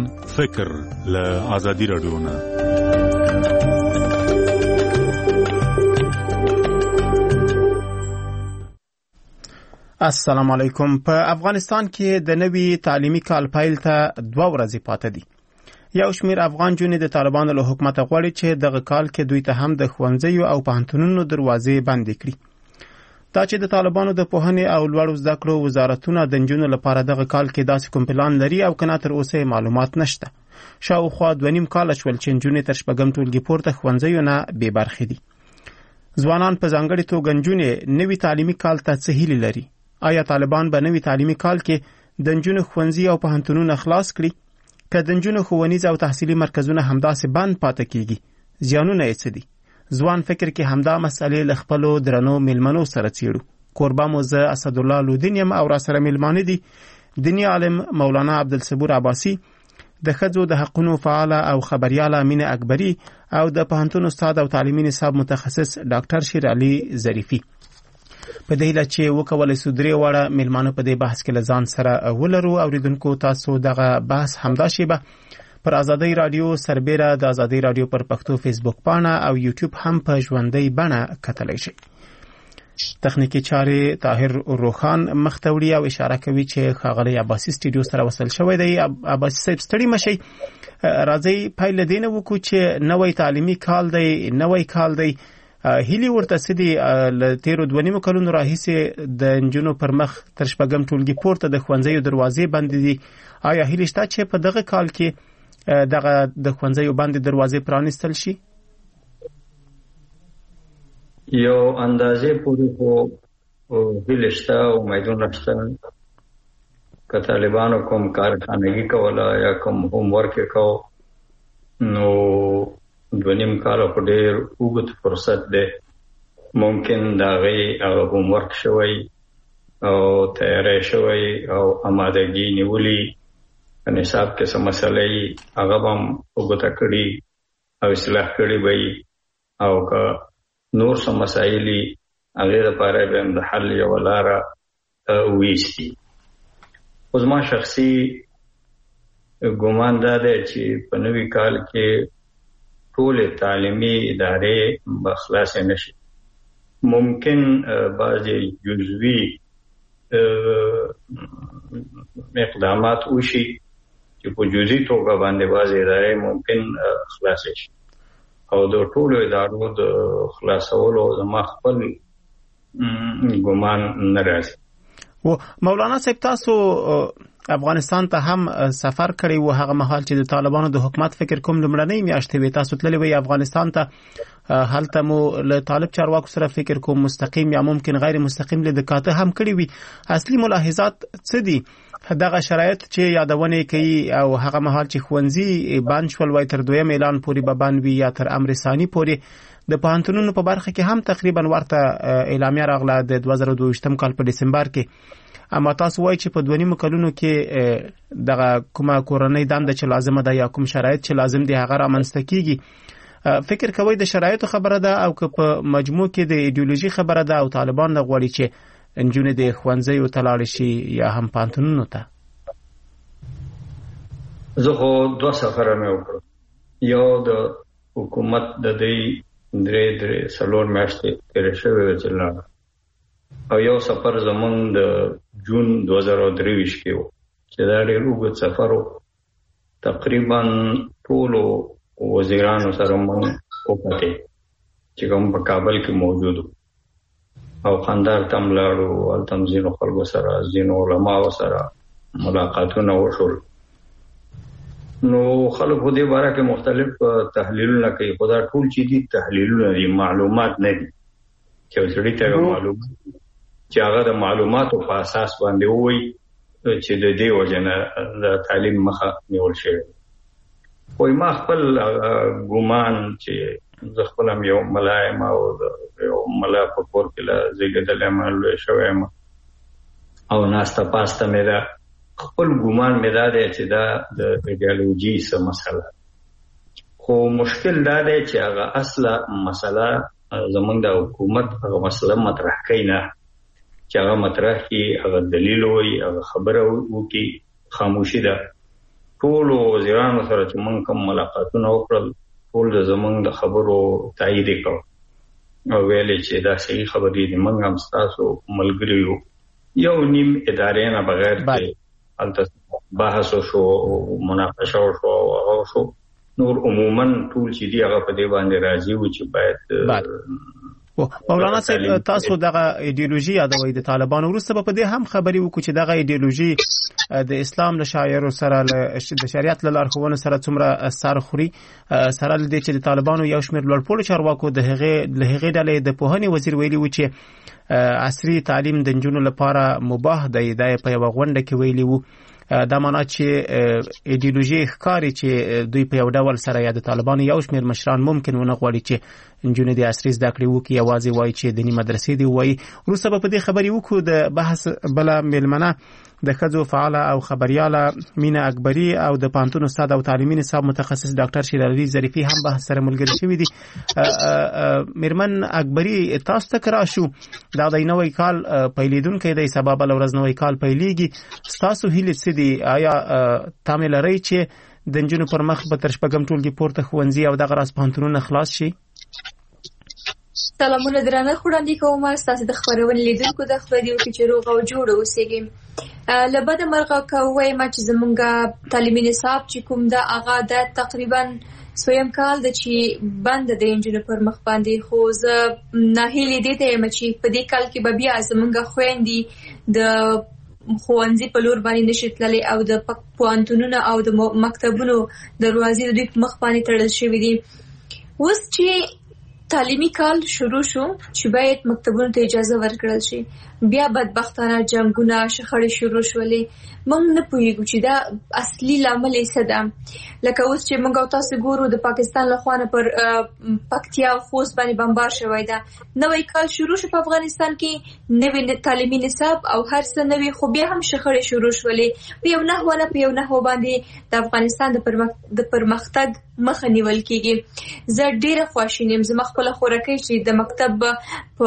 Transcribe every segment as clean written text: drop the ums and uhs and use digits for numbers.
فکر له ازادي رادیو نه. السلام علیکم. په افغانستان کې د نوي تعلیمي کال پیل ته 2 ورځې پاتې دي. یو شمېر افغان جونې د طالبانو له حکومت غواړي چې دغه کال کې دوی ته هم د ښوونځیو او پوهنتونونو دروازې بندې کړي. دا چې د طالبانو د پوهنې او لوړو زده کړو وزارتونه د نجونو لپاره دغه کال کې داسې کوم پلان لري او کنه تر اوسه معلومات نشته. شاوخوا 2.5 کال شول چې نجونې تر شپږم ټولګي پورته ښوونځیو نه بې برخې دي. ځوانان په ځانګړي توګه نجونې نوي تعلیمي کال ته څه هیلې لري؟ آیا طالبان به نوي تعلیمي کال کې د نجونو ښوونځي او پوهنتونونه خلاص کړي؟ که د نجونو ښوونیز او تحصیلي مرکزونه همداسې بند پاتې کیږي، زیانونه یې څه دي؟ ځوان فکر کې همدا مسئلې له خپلو درنو میلمنو سره څیړو. کوربه مو زه اسدالله لودین یم او را سره میلمانه دي دیني عالم مولانا عبدالصبور عباسي، د ښځو د حقونو فعاله او خبرياله مینه اکبري او د پوهنتون استاد او تعلیمي نصاب متخصص ډاکټر شیر علي ظریفي. په دې هیله چې وکولای سو درې واړه میلمانه په دې بحث کې لزان سره ولرو. اوریدونکو تاسو دغه بحث همدا شیبه پر آزادۍ رادیو سربېره د آزادۍ رادیو پر پښتو فیسبوک پاڼه او یوټیوب هم په ژوندۍ بڼه کتلی شئ. تخنیکی چارې طاهر روخان مختوړي او اشاره کوي چې ښاغلی عباسي سټوډیو سره وصل شوی دی. عباسي صاحب ستړي مشئ، راځي پیل دینه وکړو چې نوې تعلیمي کال دی، نوې کال دی. هیلی ورته سدي ل تیرو 2.5 کلونو راهیسه د نجونو پر مخ تر شپږم ټولګي پورته د ښوونځیو دروازې بندې دي. آیا هیلی شته چې په دغه کال کې دغه د ښوونځیو باندې دروازې پرانیستل شي؟ یو اندازې پورې خو هیلی شته او امیدونه شته. که طالبانو کوم کارخانګي کوله یا کوم هوم ورک کو نو 2.5 کال په ډېر اوږد فرصت دی. ممکن دا غي هوم ورک شوی او تیاری شوی او آمادګي نیولي نصاب کې څه مسلې هغه هم وګټه کړي او اصلاح کړي وي او که نور څه مسایل هغه لپاره به د حل یو لاره وېستي. خو زما شخصي ګومان دا دی چې په نوي کال کې ټول تعلیمي ادارې بخلاص نشي. ممکن بعضی جزوی اقدامات وشي چې په جزئی توګه باندې بعضی ادارې ممکن خلاص شي او د ټول ادارو د خلاصولو زما خپل ګومان نه راځي. و مولانا صاحب تاسو افغانستان ته هم سفر کړی و هغه مهال چې د طالبانو د حکومت فکر کوم لمړنۍ میاشتې وي، تاسو تللی وي افغانستان ته. هلته مو له طالب چارواکو سره فکر کوم مستقیم یا ممکن غیر مستقیم لیدکاته هم کړی وي. اصلي ملاحظات څه دي؟ دغه شرایط چې یادونه کوي او هغه مهال چې ښوونځي بند شول وای تر 2 اعلان پورې به بند وي یا تر امر ثاني پورې، د پوهنتونونو په برخه کې هم تقریبا ورته اعلامیه راغله د 2022 کال په دسمبر کې. اما تاسو وایي چې په 2.5 کلونو کې دغه کومه کورنۍ دنده چې لازمه ده یا کوم شرایط چې لازم دي هغه رامنځته کیږي. فکر کوي د شرایطو خبره ده او که په مجموع کې د ایدئولوژي خبره ده او طالبان غواړي چې نجونې د ښوونځیو ته لاړې شي یا هم پوهنتونونو ته؟ زه خو 2 سفره مې وکړ. یو د حکومت د دې 3 میاشتې تیرې شوې چې لاړه او یو سفر زمونږ د جون 2023 کې و چې دا ډېر اوږد سفر و. تقریبا ټولو وزیرانو سره مونږ وکتې چې کوم په کابل کې موجود او خاندار تم لاړو او تم ځینو خلکو سره ځینو علماو سره ملاقاتونه وشول. نو خلکو دې باره کې مختلف تحلیلونه کوي. خدا ټول چې دي تحلیلونه دي، معلومات نه دي. چې وسړي ته معلومات چې هغه د معلوماتو په اساس باندې وایي چې د دې وجنه د تعلیم مخه نیول شوی. خو ما خپل ګومان چې زه خپل یو ملایم او یو ملا په کور کې لا زیږیدلم لوی شوم او ناسته پاسته مې دا خپل ګومان مې دا دی چې دا د ایدئولوژي څه مسله. خو مشکل دا دی چې هغه اصله مسله زمونږ د حکومت هغه مسله مطرح کوي نه، چې هغه مطرح کی هغه دلیل وي هغه خبره وکي. خاموشي ده. ټول وزیرانو سره چې موږ کوم ملاقاتونه وکړل ټول زمونږ د خبرو تایید وکړ او ویل چې دا صحیح خبرې دي. موږ هم تاسو ملګری یو نیم ادارې نه بغیر چې البته بحث شو مناقشه شو نور عموما ټول چې دی هغه په دې باندې راځي و چې باید مولانا صاحب تاسو دغه ایدئولوژي یادوي د طالبانو وروسته په دې هم خبري وکړو چې دغه ایدئولوژي د اسلام له شاعر سره د شریعت له لارښوونو سره څومره سر خوري سره د چې د طالبانو یو شمېر لوړپوړو چارواکو د هغې ډلې د پوهنې وزیر ویلي و چې عصري تعلیم د نجونو لپاره مباح دی. دا په یو غونډه کې ویلي و. دا معنا چې ایدئولوژي ښکاري چې دوی په یو ډول سره یا د طالبانو یو شمېر مشران ممکن ونه غواړي چې نجونې د عصري زده کړې وکړي، یوازې وایي چې دیني مدرسې دي وایي. وروسته به په دې خبرې وکړو. د بحث بله میلمنه د ښځو فعاله او خبریاله مینه اکبري او د پوهنتون استاد او تعلیمي نصاب متخصص ډاکټر شیر علي ظریفي هم بحث سره ملګري شوي دي. میرمن اکبري تاسو ته راشو. دا د نوې کال پیلېدونکی دی، سبا بله ورځ نوې کال پیلېږي. ستاسو هیلې څه دي؟ آیا تمه لرئ چې د نجونو پر مخ به تر شپږم ټولګي پورته ښوونځي او دغه راز پوهنتونونه خلاص شي؟ سلامونه درنه وړاندې کوم تاسو د خبرونې لیدونکو د خبرې وکړي چې روغ او جوړ اوسئ. لبد مرغه کوي ما چې زمونږه تعلیمي نصاب چې کوم دا هغه د تقریبا سویم کال د چې بند د انجینر پر مخ باندې خو زه ناهیلې دي ته چې په دې کال کې به بیا زمونږه خويندې د خوانزي په لور باندې نشټللې او د پوهنتونونو او د مکتبونو دروازې د دوی مخ باندې تړل شوې دي. اوس چې تعلیمي کال شروع شو چې باید مکتبونو ته اجازه ورکړل شي، بیا بدبختانه جنگونه شخړې شروع شولې. موږ نه پوهیږو چې دا اصلي لامل یې څه ده. لکه اوس چې موږ تاسو ګورو د پاکستان له خوا پر پکتیا او خوست باندې بمبار شوی ده. نوې کال شروع شو په افغانستان کې، نوې تعلیمي نصاب او هر څه نوې، خو بیا هم شخړې شروع شولې. په یو نحو باندې د افغانستان د پرمختګ مخه نیول کېږي. زه ډیره خواشینی یم. زما خپله خورکۍ چې د مکتب په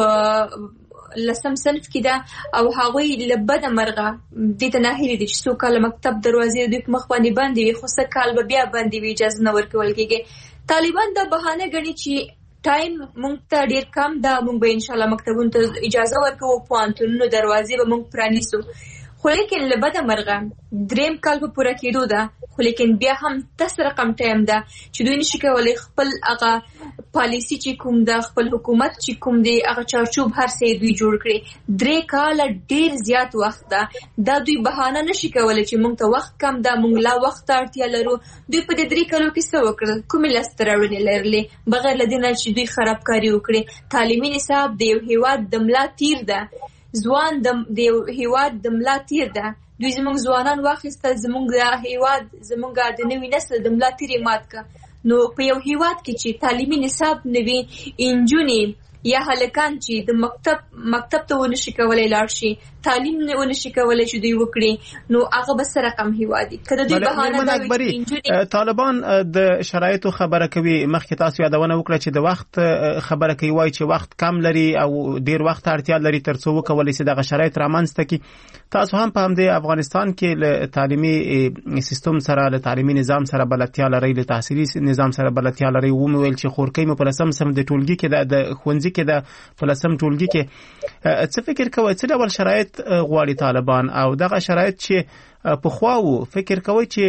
لسم صنف کې ده او هغوی له بده مرغه دې ته ناهیلې دي چې څو کاله مکتب دروازې دوی په مخ باندې بندې وي، خو څه کال به بیا بندې وي، اجازه نه ورکول کېږي. طالبان دا بهانه ګڼي چې ټایم مونږ ته ډیر کم ده، مونږ به انشاءالله مکتبونو ته اجازه ورکوو، پوهنتونونو دروازې به مونږ پرانیسو. خو لیکن له بده مرغه دریم کال په پوره کېدو ده، خو لیکن بیا هم داسې رقم ټایم ده چې دوی نشي کولی خپل هغه پالیسي چې کوم ده، خپل حکومت چې کوم دی، هغه چارچوب هر څه دوی جوړ کړي. 3 کاله ډیر زیات وخت ده. دا دوی بهانه نشي کولی چې مونږ ته وخت کم ده، مونږ لا وخت ته اړتیا لرو. دوی په دې 3 کالو کې څه وکړل؟ کومې لاسته راوړنې لرلې بغیر له دې نه چې دوی خرابکاري وکړي؟ تعلیمي نصاب د یو هیواد د ملا تیر ده، ځوان د یو هیواد د ملا تیر ده. دوی زمونږ ځوانان واخیستل، زمونږ د هیواد، زمونږ د نوي نسل د ملا تیرې مات که. نو په یو هیواد کې چې تعلیمي نصاب نوي، انجونې یا هلکان چې د مکتب ته ونشي کولی لاړ شي، تعلیم ونشي کولی چې دوی وکړي، نو هغه به څه رقم هیواد وي؟ که د دوی بهانه دا وي طالبان د شرایطو خبره کوي. مخکې تاسو یادونه وکړه چې د وخت خبره کوي، وایي چې وخت کم لري او ډیر وخت اړتیا لري تر څو وکولی شي دغه شرایط رامنځته کړي. تاسو هم په همدې افغانستان کې له تعلیمي سیستم سره، له تعلیمي نظام سره بلدتیا لرئ، له تحصیلي نظام سره بلدتیا لرئ. ومویل چې خورکۍ مو په لسم سم د ټولګي کې د ښوونځي کې د په لسم ټولګي کې څه فکر کوئ؟ څه ډول شرایط غواړي طالبان او دغه شرایط چې پخوا وو فکر کوئ چې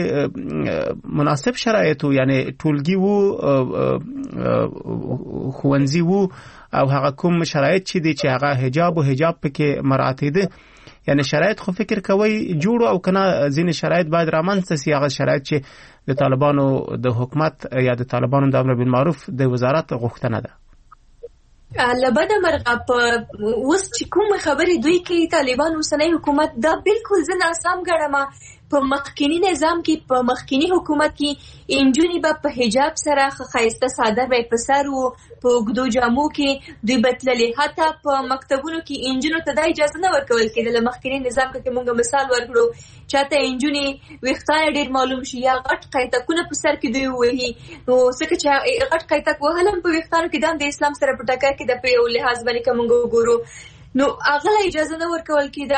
مناسب شرایط وو، یعنی ټولګي وو، ښوونځي وو او هغه کوم شرایط چې دي چې هغه حجاب پکې مراعاتېده، یعنی شرایط خو فکر کوي جوړ او کنه ځینې شرایط باید رامنځته سي، هغه شرایط چې د طالبانو د حکومت یا د طالبانو د امر بالمعروف د وزارت غوښتنه ده؟ لبد مرغه په اوس چې کوم خبرې دوی کوي طالبان اوسنۍ حکومت، دا بالکل زه ناسم ګڼم. په مخکینی نظام کې، په مخکینی حکومت کې انجونی به په حجاب سره ښایسته ساده به په سر وو، په اوږدو جامو کې دوی بتللې. حتی په مکتبونو کې انجونو ته دا اجازه نه ورکول کېدله. مخکینی نظام کې موږ مثال ورکړو، چاته انجونی ویښتان ډېر معلوم شي یا غټ قیتکونه په سر کې دوی ووهي، نو ځکه چې غټ قیتک وهل هم په ویښتانو کې د اسلام سره په ټکر کې د په یو لحاظ باندې که موږ وګورو، نو هغه اجازه نه ورکول کېده.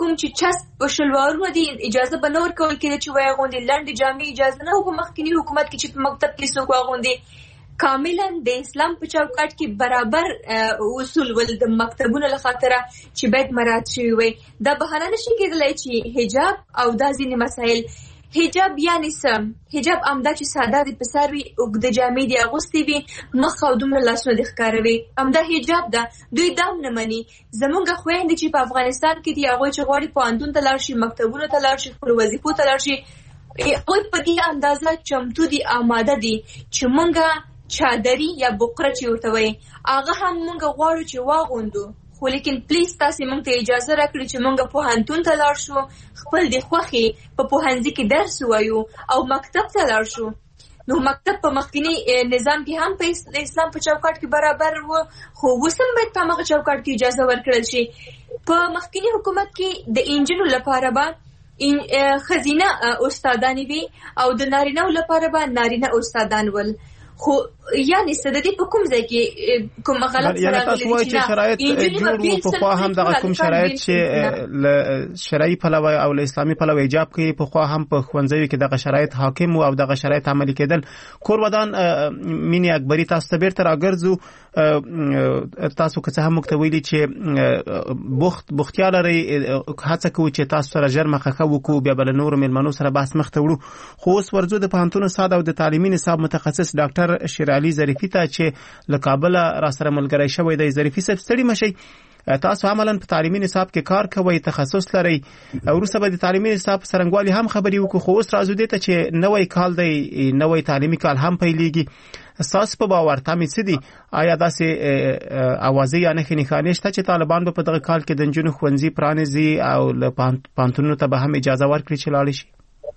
کوم چې چسب په شلوارونو دي اجازه به نه ورکول کېده چې وایي اغوندي لنډې جامې اجازه نه و په مخکینی حکومت کې چې په مکتب کې څوک اغوندي کاملا د اسلام په چوکاټ کې برابر اصول ول د مکتبونو له خاطره چې باید مراعات شوي وي دا بهانه نشي کېدلی چې حجاب او دا ځینې مسایل حجاب یعنی څه حجاب امدا چې ساده د پساروي اوږده جامې دي اغوستي وي مخ او دومره لاسونه د ښکاروي امدا حجاب ده دوی دا نه مني زمونږ خویندې چې په افغانستان کې دي هغوی چې غواړي پوهنتون ته لاړ شي مکتبونو ته لاړ شي خپلو وظیفو ته لاړ شي هغوی په دې اندازه چمتو دي آماده دي چې مونږه چادري یا بقره چې ورته وایي هغه هم مونږ غواړو چې واغوندو خو لیکن پلیز تاسې مونږ ته اجازه راکړئ چې مونږ پوهنتون ته لاړ شو خپل د خوښې په پوهنځي کې درس ووایو او مکتب ته لاړ شو نو مکتب په مخکینی نظام کې هم په اسلام په چوکاټ کې برابر و خو اوس هم باید په هغه چوکاټ کې اجازه ورکړل شي په مخکینی حکومت کې د انجونو لپاره به ښځینه استادانې وي او د نارینه‌و لپاره به نارینه استادان ول خو یعنی سددي په کوم ځای کې کوم غلط راغلي چې شرایط جوړ په خوا هم دغه کوم شرایط چې ل شرعي پلوه او ل اسلامي پلوه ایجاب کوي په خوا هم په خوندزوي کې دغه شرایط حاکم او دغه شرایط عملي کېدل کور ودان مینی اکبری تاسو ته بیرته راګرځو تاسو که څه هم مکتویلی چې بوختیا لري هڅه کوي چې تاسو سره ژر مخه وکړو بیا بل نور ملمنو سره بحث مخ ته وړو خو اوس ورځو د پوهنتون استاد او د تعلیمي نصاب متخصص ډاکټر شیرعلی ظریفی ته چې له کابل را سره ملګری شوی دی ظریفی صاحب ستړي مشي تاسو عملاً په تعلیمي نصاب کې کار کوئ تخصص لرئ وروسته به د تعلیمي نصاب څرنګوالي هم خبرې وکړو خو اوس راځو دې ته چې نوې کال دی نوې تعلیمي کال هم پیلېږي اساس په باور تامې څه دي آیا داسې اوازې یا نښې نښانې شته چې طالبان به په دغه کال کې د نجونو ښوونځي پرانیزي او له پوهنتونونو ته به هم اجازه ورکړي چې لاړې شي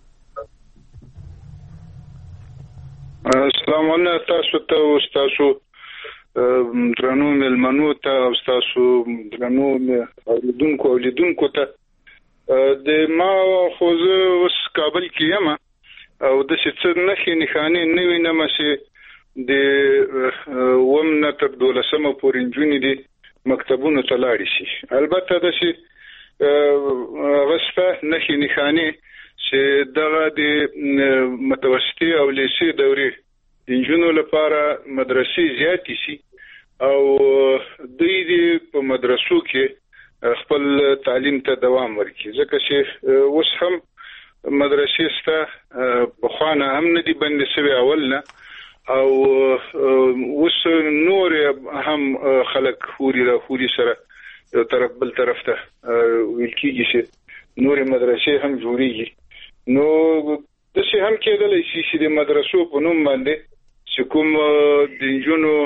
السلام علیکم تاسو ته او تاسو درنو ملمنو ته او تاسو درنو اولیدونکو ته د ما خو زه اوس کابل کې یم او د څه نښې نښانې نه وینم چې د ومنه تر 12مه پورې نجونې دي مکتبونو ته لاړې شي البته د څه غسته نښې نښانې چې دغه د متوسطي او لیسې دورې د نجونو لپاره مدرسې زیاتې شي او دوی په مدرسو کې خپل تعلیم ته دوام ورکړي ځکه چې اوس هم مدرسې سته پخوانه هم نه دي بندې شوې اول نه او اوس نور هم خلک خوري سره یو طرف بل طرف ته ویل کېږي چې نورې مدرسې هم جوړېږي نو داسې هم کېدلی شي چې د مدرسو په نوم باندې چې کوم د نجونو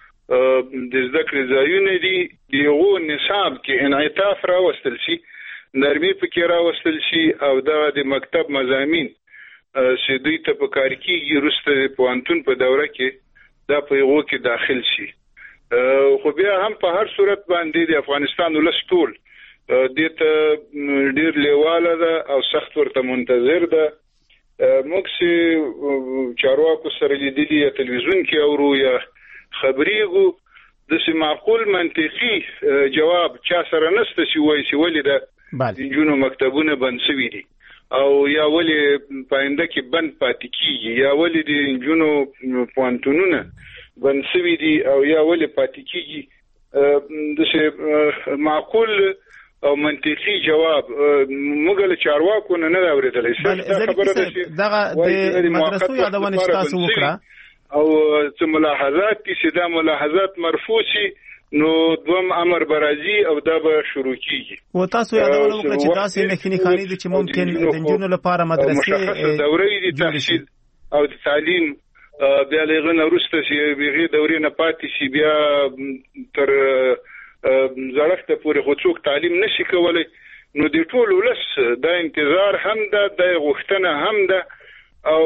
د زده کړې ځایونه دي د هغو نصاب کې انعطاف راوستل شي نرمي پکې راوستل شي او دا د مکتب مضامین چې دوی ته په کار کېږي وروسته د پوهنتون په دوره کې دا په هغو کې داخل شي خو بیا هم په هر صورت باندې د افغانستان ولس ټول دې ته ډېر لیواله ده او سخت ورته منتظر ده موږ چې چارواکو سره لیدلي یا تلویزیون کې اورو یا خبرېږو داسې معقول منطقي جواب چا سره نشته چې وایي چې ولې د نجونو مکتبونه بند شوي دي او یا ولې په آینده کې بند پاتې کېږي یا ولې د نجونو پوهنتونونه بند شوي دي او یا ولې پاتې کېږي داسې معقول او منطقي جواب موږ له چارواکو نه اورېدلی دغه د مدرسو یادونه چې تاسو وکړه او څه ملاحظات دي چې دا ملاحظات مرفوع شي نو دوم امر برازي او دا به شروع کیږي و تاسو یادونه وکړه چې تاسو نښې نښانې دي چې ممکن د نجونو لپاره مدرسې دورې د تحصیل او د تعلیم بیا لغه وروسته چې بغیر دورې نه پاتې شي بیا تر زړښت پورې خو څوک تعلیم نشي کولای نو د ټول ولس دا انتظار هم ده د غوښتنه هم ده او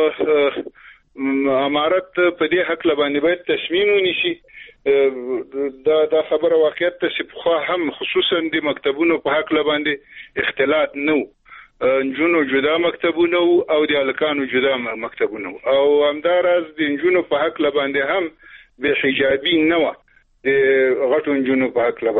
امارت په دې حق لباندې باید تصمیم ونیسي دا خبره واقعیت ته چې خو هم خصوصا د مکتبونو په حق لباندې اختلاط نو نجونو جدا مکتبونه او د الکانو جدا مکتبونه او همداراز د نجونو په حق لباندې هم به حجابي نه و د غټو نجونو په حق لباندې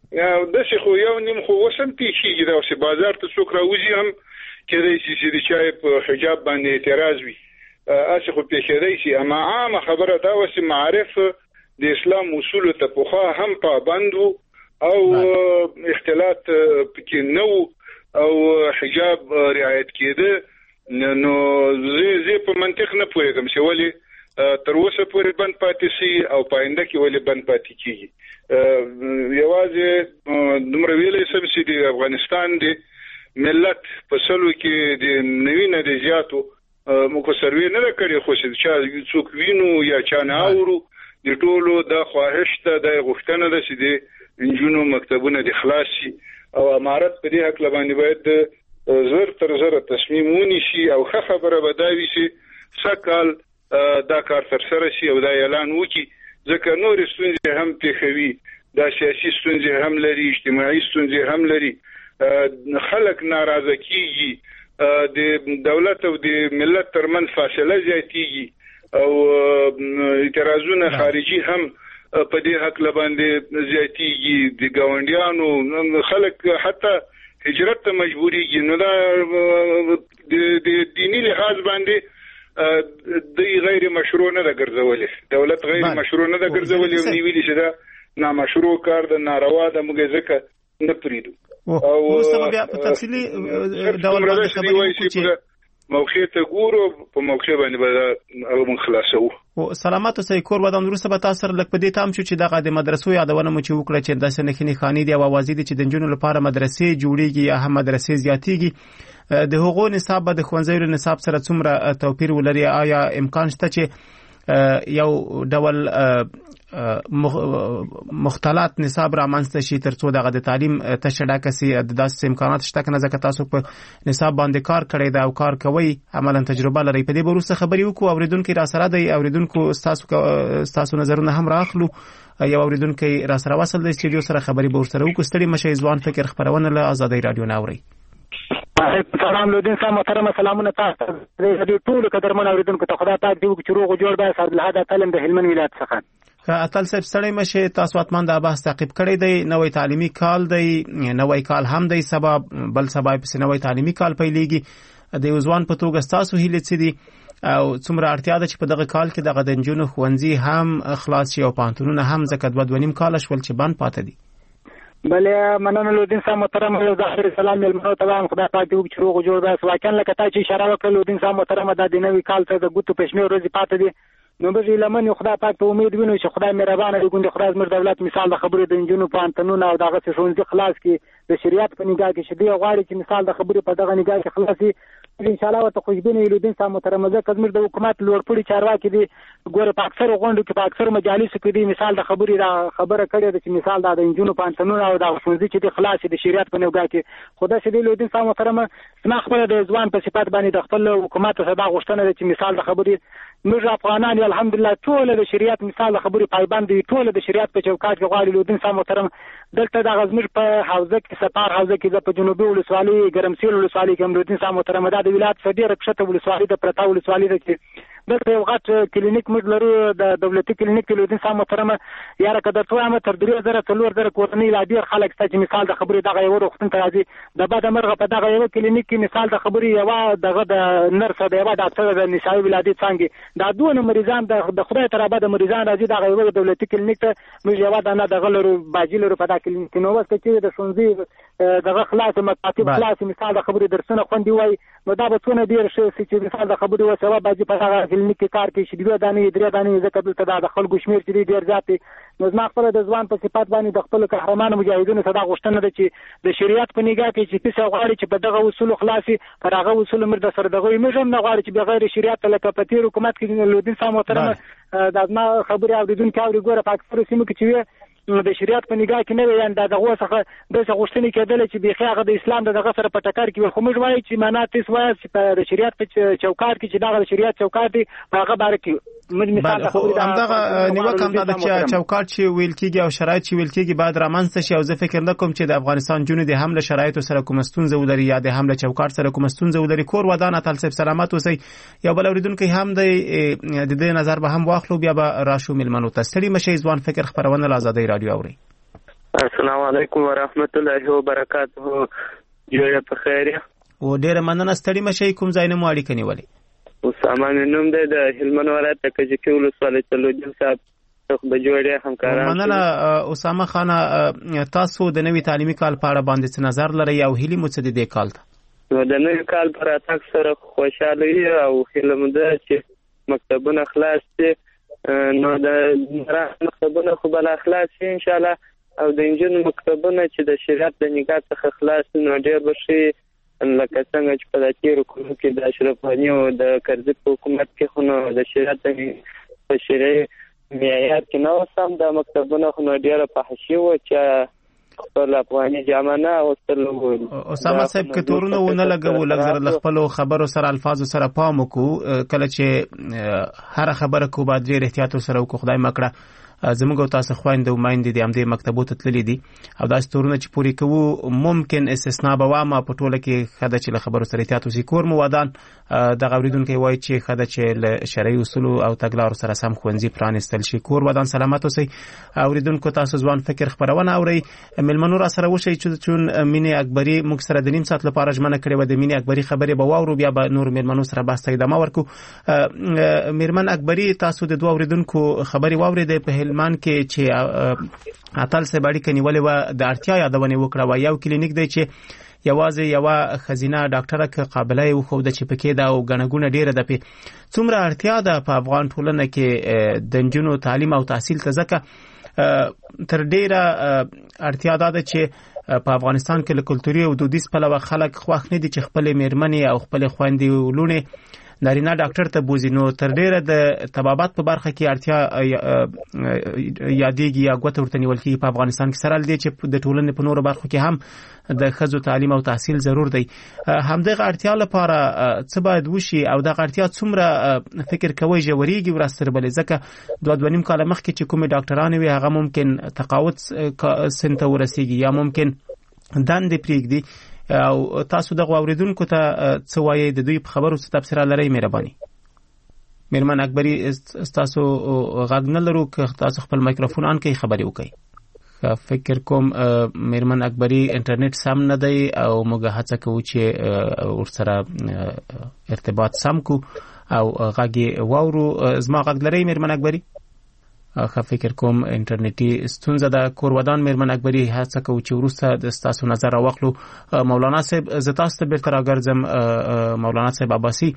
داسې خو یو نیم خو وسم پیښیږي دا چې بازار ته څوک راوځي هم کېدای شي چې د چا په حجاب باندې اعتراض وي اسې خو پیښېدای شي اما عامه خبره دا و چې معارف د اسلام اصولو ته پوخا هم پابند وو او اختلاط پکې نه وو او حجاب رعایت کېده نو زه په منطق نه پوهېږم چې ولې تر اوسه پورې بند پاتې شي او پاینده کې ولې بند پاتې کیږي یوازې دومره ویلی سم چې د افغانستان د ملت په سلو کې د نوي نه د زیاتو موږ سروې نه ده کړې خو چې چا څوک وینو یا چا نه اورو د ټولو دا خواهش ته د غوښتنه ده چې د نجونو مکتبونه د خلاص شي او امارت په دې حق باندې باید زر تر زر تصمیم ونیسي او ښه خبره به دا وي چې سږ دا کار ترسره شي او دا اعلان وکړي ځکه نورې ستونزې هم پېښوي دا سیاسي ستونزې هم لري اجتماعي ستونزې هم لري خلک ناراضه کیږي د دولت او د ملت ترمن فاصله زیاتیږي او اعتراضونه خارجي هم په دې حق باندې زیاتیږي د ګاونډیانو خلک حتی هجرت ته مجبوريږي نو دا د دینی لحاظ باندې د غیر مشروع نه د ګرځولې دولت غیر مشروع نه د ګرځولې او نیولې چې دا نامشروع کار د ناروا د موږ ځکه نه پریدو او سبب په تفصیلی ډول باندې خبرې وکړو موقع ته ګورو په موقع باندې به موږ خلاصو او سلامات اوسئ کور ودان وروسته به تاسو لکه په دې تام شو چې دغه د مدرسو یادونه مو چې وکړه چې داسې نه خاني دی او اوازې دي چې د جنونو لپاره مدرسې جوړیږي یا هم مدرسې زیاتیږي د هغو نصاب به د ښوونځیو له نصاب سره څومره توپیر ولري آیا امکان شته چې یو ډول مختلط نصاب را منځته شي ترڅو دغه د تعلیم تشډاکه سي د داسې امکانات شته کنه ځکه تاسو په نصاب باندې کار کړی دا او کار کوي عملاً تجربه لري په دې بروسه خبري وکړو اوریدونکو را سره دی اوریدونکو تاسو نظرونه هم راخلو یو اوریدونکو را سره وصل د استودیو سره خبري به ورسره وکړو ستړي مشه ځوان فکر خبرونه له آزادۍ رادیو ناوري سلام لودین صاحب محترم سلامونه تاسو د ټول قدرمن اوریدونکو ته خدای پاک دې وکړي روغ جوړ به صاحب الهدا تعلم د هلمند ولایت څخه اتل صاحب ستړي مشه تاسو اتمن د بحث تعقیب کړی دی نوې تعلیمي کال دی نوې کال هم دی سبب بل سبب په نوې تعلیمي کال پیلېږي د ځوان په توګه تاسو هیله څه دي او څومره اړتیا ده چې په دغه کال کې دغه د جنونو ښوونځي هم خلاص شي او پانتونونه هم ځکه 2.5 کال شول چې بند پاتې دي بله مننه لودین صاحب محترم ظاهر سلام ملمنو تمام خدای پاک دې وکړي روغ جوړ به واقعا لکه تا چې اشاره وکړه لودین صاحب محترم دا د نوې کال څخه د ګوتو پښمه ورځې پاتې دي نو به لمن خدای پاک ته امید وینو چې خدای مهربان دی ګوند خدای زموږ دولت مثال د خبرې د انجونو په انتنونو او دغه څه خلاص کی د شریعت په نگاه کې شدي غواړي چې مثال د خبرې په دغه نگاه کې خلاصي ان شاء الله ته خوشبینه لودین صاحب محترم ځکه زموږ د حکومت لوړپوړي چارواکي دي ګوره په اکثر غونډو کې په اکثر مجالسو کې دي مثال د خبرې دا خبره کړې ده چې مثال د انجونو په انتنونو او د ښوونځي چې د خلاص د شریعت په نگاه کې خدای شدي لودین صاحب محترم سما خپل د ځوان په صفات باندې د خپل حکومت څخه دا غوښتنه ده چې مثال د خبرې موږ افغانان الحمدلله ټول د شریعت مثال د خبرې پایبند دي ټول د شریعت په چوکاټ کې غواړي لودین صاحب محترم دلته د غزمیر په حوزه کې سپار حوزه کې د جنوبي ولسوالۍ ګرمسیر ولسوالۍ کې لودین صاحب محترم د ولایت ډېر کښته ولسوالۍ د پرتا ولسوالۍ ده چې دلته یو غټ کلینیک موږ لرو د دولتي کلینیک کې لودین صاحب محترم یاره که درته وایم تر 3000 کورنۍ لا ډېر خلک شته چې مثال د خبرې دغه یو روغتون ته راځي د بد مرغه په دغه یو کلینیک کې مثال د خبرې یوه دغه د نرس د یوه ډاکټر د نسایي ولادي څانګې دا دونه مریضان د خدای تر ابد مریضان راځي دغه یو دولتي کلینیک ته موږ یوه دانه دغه لرو باجي لرو په دغه کلینیک کې نو واسه چې د ښوونځي دغه خلاص مکاتب خلاص مثال د خبرې درسونه خوندي وای نو دا به څونه ډېر شي چې مثال د خبرې وسوه باجي په هغه کلینیک کې کار کوي چې 2 دانې 3 دانې ځکه دلته د خلکو شمیر چې ډېر زیات دی نو زما خپل د ځوان په صفات باندې د خپل قهرمان مجاهدینو صدا غوښتنه ده چې د شریعت په نگاه کې چې څه غواړي چې په دغه اصول خلاصي پر هغه اصول مرد سره دغه موږ هم نه غواړي چې بغیر شریعت لکه په تیر حکومت کې لودین صاحب محترم د ازما خبرې اوریدونکو اوري ګوره په اکثر سیمو کې چې د شریعت په نگاه کې نه وي دا دغه څخه د غوښتنې کېدل چې بيخي هغه د اسلام دغه سره په ټکر کې خو موږ وایو چې معنا تاسو وایي چې په شریعت په چوکاټ کې چې دغه شریعت چوکاټ دی هغه باره کې موږ مثال خبرې همدغه نیوکه هم دا چې چوکاټ چې ویل کېږي او شرایط چې ویل کېږي باید رامنځته شي او زه فکر نه کوم چې د افغانستان جنونو د حمله شرایطو سره کوم ستونزه ولري یا د حمله چوکاټ سره کوم ستونزه ولري کور ودان اتل صاحب سلامات اوسئ یو بل اوریدونکو هم د دې نظر به هم واخلو بیا به راشو ملمنو ته ستړي مشه ځوان فکر خبرونه آزادۍ رادیو اوري السلام علیکم ورحمت الله وبرکاته. جوړه په خیر او ډیره مننه ستړي مشي. کوم ځای نه مو اړیکه نیولې؟ اسامه مې نوم دی، د هلمند ولایت کجکي ولسوالۍ تلوجل صاحب څخه به جوړه همکاران. مننه اسامه خان، تاسو د نوي تعلیمي کال په اړه باندې څه نظر لرئ او هیله مو څه دي د کال ته؟ نو د نوي کال پر اتاک سره خوشاله او هیله مو ده چې مکتبونه خلاص دي. نو د مکتبونه خو بل خلاص شي ان شاء الله، او د انجن مکتبونه چې د شریعت د نگاه څخه خلاص نو ډیر بشي. لکه څنګه چې په داتیر حکومت کې د اشرف غنی او د کرزي په حکومت کې خو نو د شریعت په شریعه معیار کې نو سم د مکتبونه خو نو ډیر په حشي و چې خپل افغاني جامانه او تلو. اسامه صاحب که تورونه ونه لګو لږ خپل خبرو سره الفاظو سره پام وکړو، کله چې هر خبره کو باید ډیر احتیاط سره وکړو. خدای مکړه زموږ او تاسو خويند او مایند دي همدې مکتبو ته تللي دي او دا ستورونه چې پوری کوو ممکن استثناء به وامه په ټوله کې خدای چې له خبرو سره احتیاط وکړي. کور مو ودان د غوریدونکو وایي چې خدای چې له شرعي اصول او تګلارو سره سم خوندزي پرانستل شي. کور ودان سلامت اوسئ. اوریدونکو تاسو ځوان فکر خبرونه اوري. ملمنو را سره وشي چون مینه اکبری موږ سره د نیم ساعت لپاره ژمنه کړې و د مینه اکبری خبرې به واورو، بیا به نور ملمنو سره بحث ادامه ورکو. میرمن اکبری تاسو د دوه اوریدونکو خبرې واورېدې په هلمند کې چې اتل سه باندې کنيولې و د اړتیا یادونه وکړه و یو کلینیک دی چې یوازې یو خزینه ډاکټره ک قابلیت و خو د چې پکې دا او غنګونه ډیره ده. په څومره اړتیا ده په افغان ټولنه کې د جنونو تعلیم او تحصیل ته ځکه تر ډیره اړتیا ده چې په افغانستان کې له کلتوري او دودیز په لور خلک خوښ نه دي چې خپل میرمنې او خپل خويندې ولونه نارینه ډاکټر ته بوزي. نو تر ډیره د طبابت په برخه کې اړتیا یادېږي یا غوته ورته نیول کېږي په افغانستان کې، سره لدې چې د ټولنې په نورو برخو کې هم د ښځو تعلیم او تحصیل ضرور دی. همدغه اړتیا لپاره څه باید وشي او دغه اړتیا څومره فکر کوئ ژورېږي ورسره بلې؟ ځکه دوه نیم کاله مخکې چې کومې ډاکټرانې وي هغه ممکن تقاعد سن ته ورسېږي یا ممکن دندې پرېږدي. او تاسو د اوریدونکو ته څه وایي د دوی په خبرو څه تفسیر لري؟ مهرباني. میرمن اکبری تاسو غږ نه لرو که تاسو خپل مایکروفون آن کې خبرې وکړئ. فکر کوم میرمن اکبری انټرنیټ سم نه دی او موږ هڅه کوو چې ورسره ارتباط سم کو او غږ واورو. زما غږ لري میرمن اکبری؟ فکر کوم انټرنیټي ستونزه ده. کور ودان میرمن اکبری هڅه کوي چې ورسته د تاسو نظر راوخلو. مولانا صاحب ز تاسو ته بیرته راګرځم. مولانا صاحب عباسی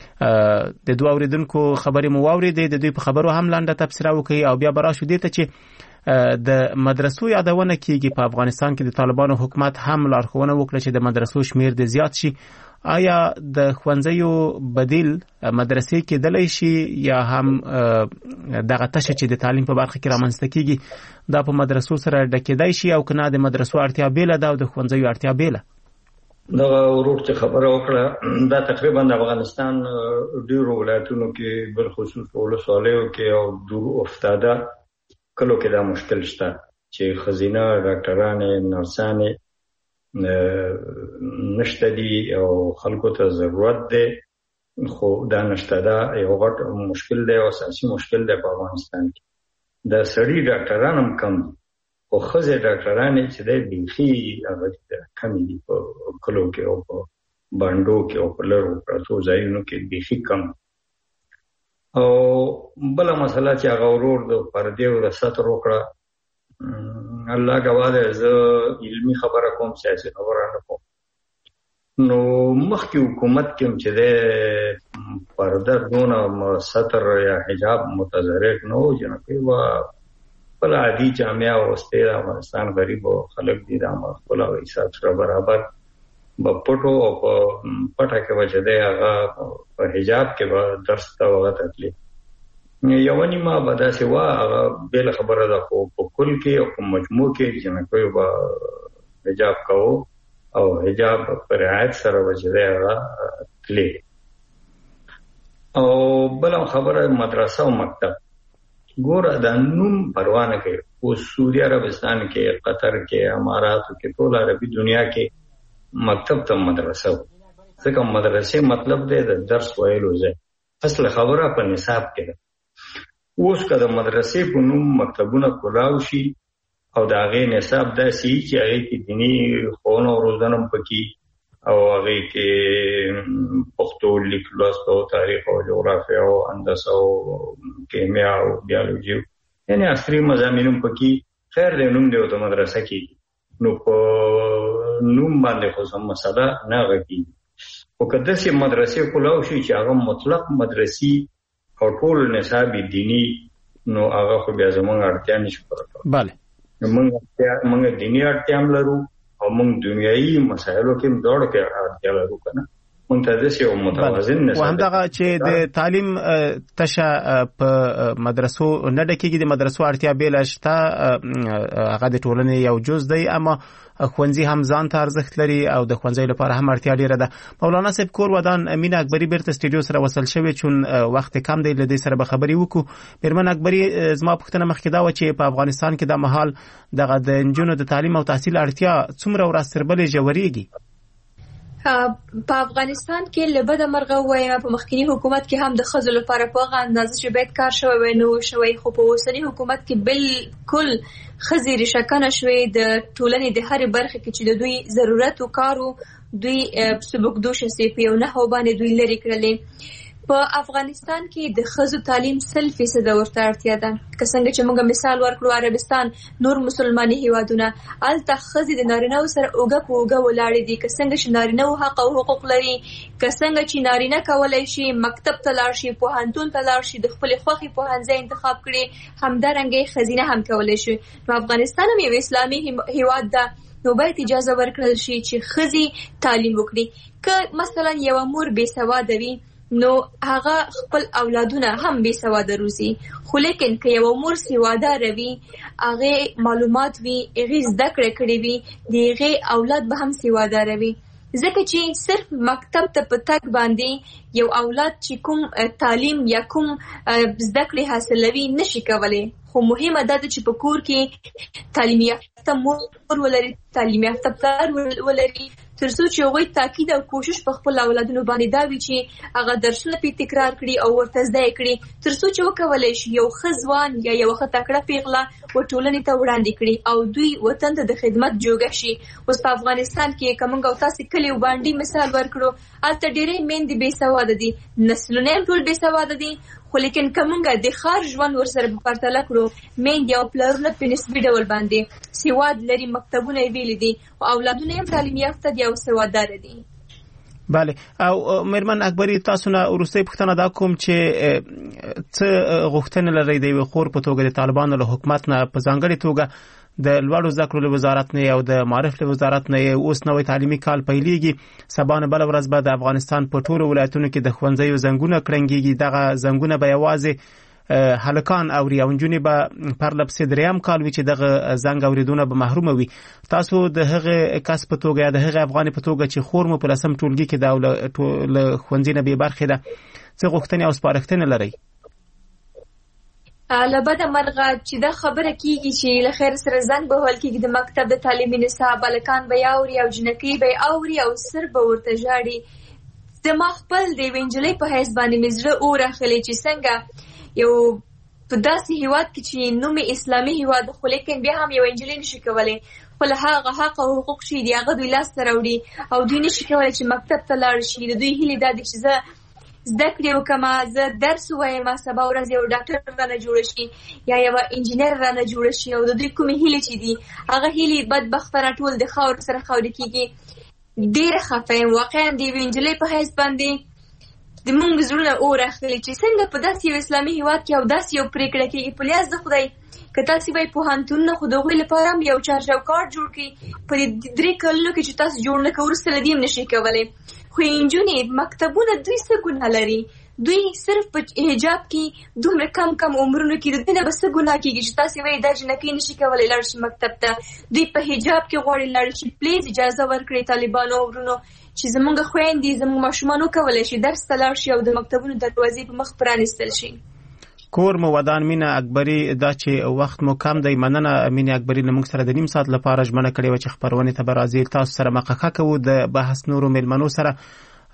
د دوه اوریدونکو خبرې مو واورېدې، د دوی په خبرو هم لاندې تبصره وکړي او بیا براشو دې ته چې د مدرسو یادونه کیږي. په افغانستان کې د طالبانو حکومت هم لارښوونه وکړه چې د مدرسو شمیر د زیات شي. آیا د ښوونځیو بدیل مدرسې کېدلی شي یا هم دغه تشه چې د تعلیم په برخه کې رامنځته کیږي دا په مدرسو سره ډکېدای شي او کنه د مدرسو اړتیا بیله ده او د ښوونځیو اړتیا بیله؟ دا ورور چې خبره وکړه دا تقریبا د افغانستان ډیرو ولایتونو کې بل خصوص ولسوالیو کې او دور افتاده کلو کې دا مشکل شته چې خزینه ډاکټرانې نرسانې نشته دي او خلکو ته ضرورت دی خو دا نشته. دا یو غټ مشکل دی او اساسي مشکل دی په افغانستان کې. د سړي ډاکټران هم کم دي او ښځې ډاکټرانې چې دی بیخي هغه کم دي په کلو کې او په بانډو کې او په لرو پرتو ځایونو کې بیخي کم. او بله مسله چې هغه ورور د پردې او د ستر وکړه الله گواه ده زه علمي خبره کوم سیاسي خبره نه کوم. نو مخکې حکومت کې چې ده پرده دونه ستر یا حجاب متضرر نه و جنکې و بل عادي جامعه واستې د افغانستان غریب او خلک دي د خپل او حساب سره برابر په پټو او په پټه کې وجه ده هغه په حجاب کې به درس ته وغه تکلیف یو نیمه به داسې وه هغه بېله خبره ده خو په کل کې او په مجموع کې جنکیو به حجاب کوو او حجاب په رعایت سره به چې دی هغه تللی. او بله خبره مدرسه او مکتب ګوره دا نوم پروا نه کوي. اوس سعودي عربستان کې قطر کې اماراتو کې ټول عربي دنیا کې مکتب ته مدرسه و ځکه مدرسې مطلب دی د درس ویلو ځای. اصل خبره په نصاب کې ده. اوس که د مدرسې په نوم مکتبونه کلاو شي او د هغې نصاب داسې چې هغې کې دیني ښوونه او روزنه پکې او هغې کې پښتو لیک لوست او تاریخ او جغرافیه او هندسه او کیمیا او بیولوژي یعنې عصري مضامین هم پکې خیر دی نوم دی ورته مدرسه کېږي نو په نوم باندې خو څه مسله نه غږېږي خو که داسې مدرسې کولاو شي چې هغه مطلق مدرسي او ټول نصاب دیني نو هغه خو بیا زموږ اړتیا نشي پوره کولی. بله موږ دیني اړتیا هم لرو او موږ دنیایي مسایلو کې هم دواړو کې اړتیا لرو که نه موږ ته داسې یو متوازن نصاب همدغه چې د تعلیم تشه په مدرسو نه ډکېږي د مدرسو اړتیا بېله شته هغه د ټولنې یو جز دی اما ښوونځي هم ځان ته ارزښت لري او د ښوونځي لپاره هم اړتیا ډیره ده. مولانا صاحب کور ودان مینه اکبري بیرته سټوډیو سره وصل شوی چون وخت کم دی له دې سره به خبرې وکړو. میرمن اکبري زما پوښتنه مخکې دا وه چې په افغانستان کې د مهال دغه د نجونو د تعلیم او تحصیل اړتیا څومره ورځ تر بلې ژورېږي؟ په افغانستان کې له بده مرغه وایم په مخکنی حکومت کې هم د ښځو لپاره په هغه اندازه چې باید کار شوی وای نه شوی خو په اوسني حکومت کې بالکل ښځې ریشهکنه شوې د ټولنې د هرې برخې کې چې د دوی ضرورت و کارو دوی سبکدوشه سي په یو نحو باندې دوی لرې کړلې. په افغانستان کې د ښځو تعلیم 100% ورته اړتیا ده که څنګه چې موږ مثال ورکړو عربستان نور مسلماني هیوادونه هلته ښځې د نارینه‌و سره اوږه په اوږه ولاړې دي که څنګه چې نارینه‌و حق او حقوق لري که څنګه چې نارینه کولی شي مکتب ته لاړ شي پوهنتون ته لاړ شي د خپلې خوښې پوهنځی انتخاب کړي همدارنګه ښځینه هم کولی شي. نو افغانستان هم یو اسلامي هیواد ده نو باید اجازه ورکړل شي چې ښځې تعلیم وکړي. که مثلا یوه مور بې سواده وي نو هغه خپل اولادونه هم بې سواده روزي خو لیکن که یو مور سواده روي هغه معلومات وي هغه زده کړې کړې وي د هغه اولاد به هم سواده روي ځکه چې صرف مکتب ته په تګ باندې یو اولاد چې کوم تعلیم یا کوم زده کړې حاصلوي نشي کولای خو مهمه ده چې په کور کې تعلیم یافته مور ولري تعلیم یافته پلار ولري تر څو چې هغوی تاکید او کوشش په خپل اولادونو باندې دا وي چې هغه درسونه پې تکرار کړي او ورته زده یې کړي تر څو چې وکولی شي یو ښه ځوان یا یوه ښه تکړه پیغله ټولنې ته وړاندې کړي او دوی وطن ته د خدمت جوګه شي. اوس په افغانستان کې که موږ او تاسې کلي او بانډي مثال ورکړو هلته ډېرې میندې بې سواده دي نسلونه هم ټول بې سواده دي خو لیکن که موږ د ښار ژوند ورسره پرتله کړو میندې او پلرونه په نسبي ډول باندې سواد لري مکتبونه یې ویلي دي او اولادونه هم تعلیم یافته دي او سوادداره دي. بله او میرمن اکبري تاسو نه وروستۍ پوښتنه دا کوم چې څه غوښتنې لرئ د یوې خور په توګه د طالبانو له حکومت نه په ځانګړې توګه د لوړو زده کړو له وزارت نه او د معارف له وزارت نه اوس نوی تعلیمي کال پیلېږي سبا نه بله ورځ به د افغانستان په ټولو ولایتونو کې د ښوونځیو زنګونه کړنګېږي دغه زنګونه به یوازې هلکان اوري او نجونې به پرله پسې درېیم کال وي چې دغه زنګ اورېدونه به محرومه وي. تاسو د هغې کس په توګه یا د هغې افغانې په توګه چې خور مو په 10م ټولګي کې ده او له ښوونځي نه بې برخې ده څه غوښتنې او سپارښتنې لرئ؟ له بده مرغه چې دا خبره کیږي چې له خیر سره زنګ به وهل کېږي د مکتب د تعلیمي نصاب هلکان به یې اوري او جنکۍ به یې اوري او سر به ورته ژاړي. زما خپل د یوې نجلۍ په حیث باندې مې زړه اور اخلي چې څنګه یو په داسې هیواد کې چې نوم اسلامي هیواد خو لیکن بیا هم یو نجلۍ نشي کولی خپل هغه حق او حقوق چې دي هغه دوی لاسته راوړي او دوی نشي کولی چې مکتب ته لاړ شي. د دوی هیلې دا دي چې زه زده کړې وکړم زه درس ووایم سبا ورځ یو ډاکټر رانه جوړه شي یا یوه انجینر رانه جوړه شي او د دوی کومې هیلې چې دي هغه هیلې بدبختانه ټول د خاورو سره خاورې کېږي. ډېره خفه یم واقعا د یوې نجلۍ په حیث باندې د موږ زړونه اور اخلي چې څنګه په داسې یو اسلامي هیواد کې او داسې یو پرېکړه کېږي په لیاز د خدای که تاسې وایي پوهنتونونه خو د هغوی لپاره هم یو چارچوکاټ جوړ کړي په دې 3 کلونو کې چې تاسو جوړ نه کړئ وروسته له دې هم نشئ کولی. خو نجونې مکتبونه دوی څه ګناه لري دوی صرف په حجاب کې دومره کم عمرونو کې د دوی نه به څه ګناه کېږي چې تاسې وایي دا جنکۍ نشي کولی لاړ شي مکتب ته دوی په حجاب کې غواړي لاړ شي. پلیز اجازه ورکړئ طالبانو او ورونو چې زموږ خویندې زموږ ماشومان وکولی شي درس ته لاړ شي او د مکتبونو دروازې په مخ پرانیستل شي. کور مو ودان مینه اکبري دا چې وخت مو کم دی مننه مینه اکبري له موږ سره د نیم ساعت لپاره ژمنه کړې وه چې خپرونې ته به راځي تاسو سره مخه کوو د بحث نورو میلمنو سره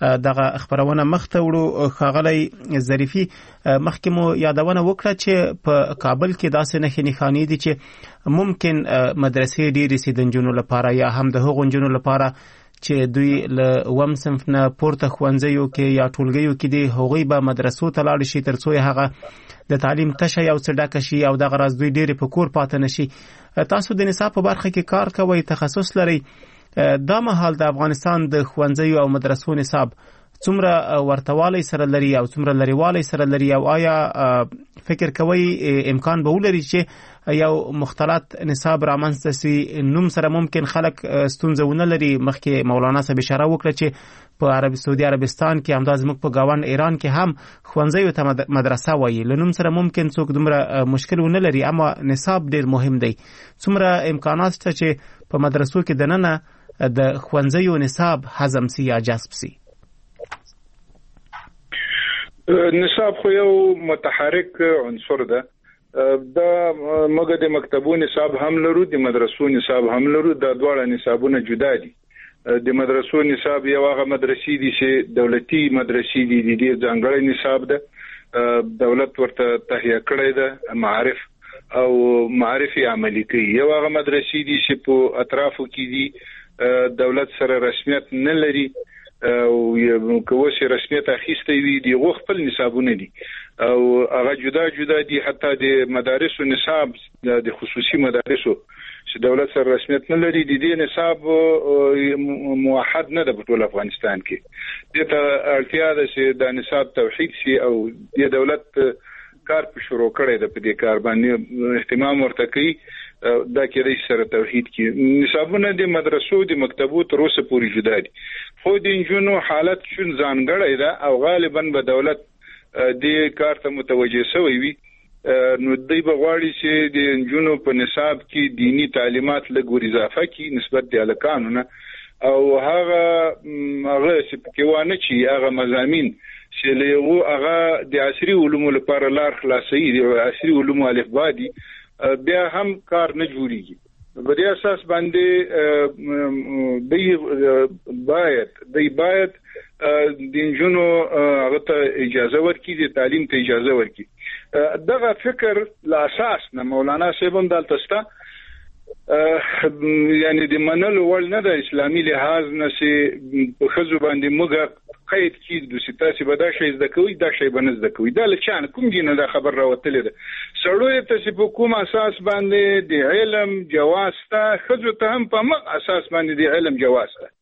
دغه خبرونه مخته وړو. ښاغلی ظریفي مخکې مو یادونه وکړه چې په کابل کې داسې نښې نښانې دي چې ممکن مدرسې ډېرې سي د نجونو لپاره یا هم د هغو نجونو لپاره چې دوی له اووم صنف نه پورته ښوونځیو کې یا ټولګیو کې دي هغوی به مدرسو ته لاړ شي تر څو هغه د تعلیم تشه یو څه ډکه شي او دغه راز دوی ډېرې په کور پاتې نشي. تاسو د نصاب په برخه کې کار کوئ، تخصص لرئ. دا مهال د افغانستان د ښوونځیو او مدرسو نصاب څومره ورتوالی سره لري او څومره لريوالی سره لري، او آیا فکر کوئ امکان به ولري چې یو مختلط نصاب رامنځته سي؟ نوم سره ممکن خلک ستونزه ونه لري. مخکې مولانا صاحب اشاره وکړه چې په سعودي عربستان کې همدا زموږ په ګاونډ ایران کې هم ښوونځیو ته مدرسه وایي. له نوم سره ممکن څوک دومره مشکل ونه لري، اما نصاب ډېر مهم دی. څومره امکانات شته چې په مدرسو کې دننه د ښوونځیو نصاب هضم سي یا جذب سي؟ نصاب خو یو متحرک عنصر ده. دا موږ د مکتبو نصاب هم لرو، د مدرسو نصاب هم لرو. دا دواړه نصابونه جدا دي. د مدرسو نصاب یو هغه مدرسې دي چې دولتي مدرسې دي، د ځانګړي نصاب ده، دولت ورته تهیه کړی ده، معارف او معارف عملی کوي. یو هغه مدرسې دي چې په اطرافو کې دي، دولت سره رسمیت نه لري او کوڅه رسمیت اخیسته وي، دی غو خپل نصابونه دي او هغه جدا جدا دي. حتی د مدارسو نصاب د خصوصي مدارسو چې دولت سره رسمیت نه لري، د دې نصاب موحد نه ده په ټول افغانستان کې. د ته اړتیا ده چې د نصاب توحید شي او د دولت کار په شروع کړی ده، په دې کار باندې اهتمام ورته کوي. دا کېدای شي سره توحید کې نصابونه د مدرسو د مکتبو تر اوسه پورې جدا دي، خو د انجونو حالت شون ځانګړی ده او غالبا به دولت د کار ته متوجه شوی وي. نو دوی به غواړي چې د انجونو په نصاب کې دینی تعلیمات لږ ور اضافه کړي نسبت د الکانو نه، او هغه چې پکې وانه چې هغه مضامین چې له هغه د عصري علومو لپاره لار خلاصي دي، عصري علوم الفبا دي، بیا هم کار نه جوړیږي. په دې اساس باندې دی باید د انجونو هغه ته اجازه ورکړي، د تعلیم ته اجازه ورکړي. دغه فکر لا اساس نه مولانا صاحب هم دلته ستا یعنی د منلو وړ نه د اسلامي لحاظ نه چې په ښځو باندې موږ قید کړي د ستاسو به دا شی زده کوي، دا شی به نه زده کوي. دا لچان کوم دي نه دا خبر راوتلې ده. سړیو ته چې په کوم اساس باندې د علم جواز ته، ښځو ته هم په مغ اساس باندې د علم جواز ته.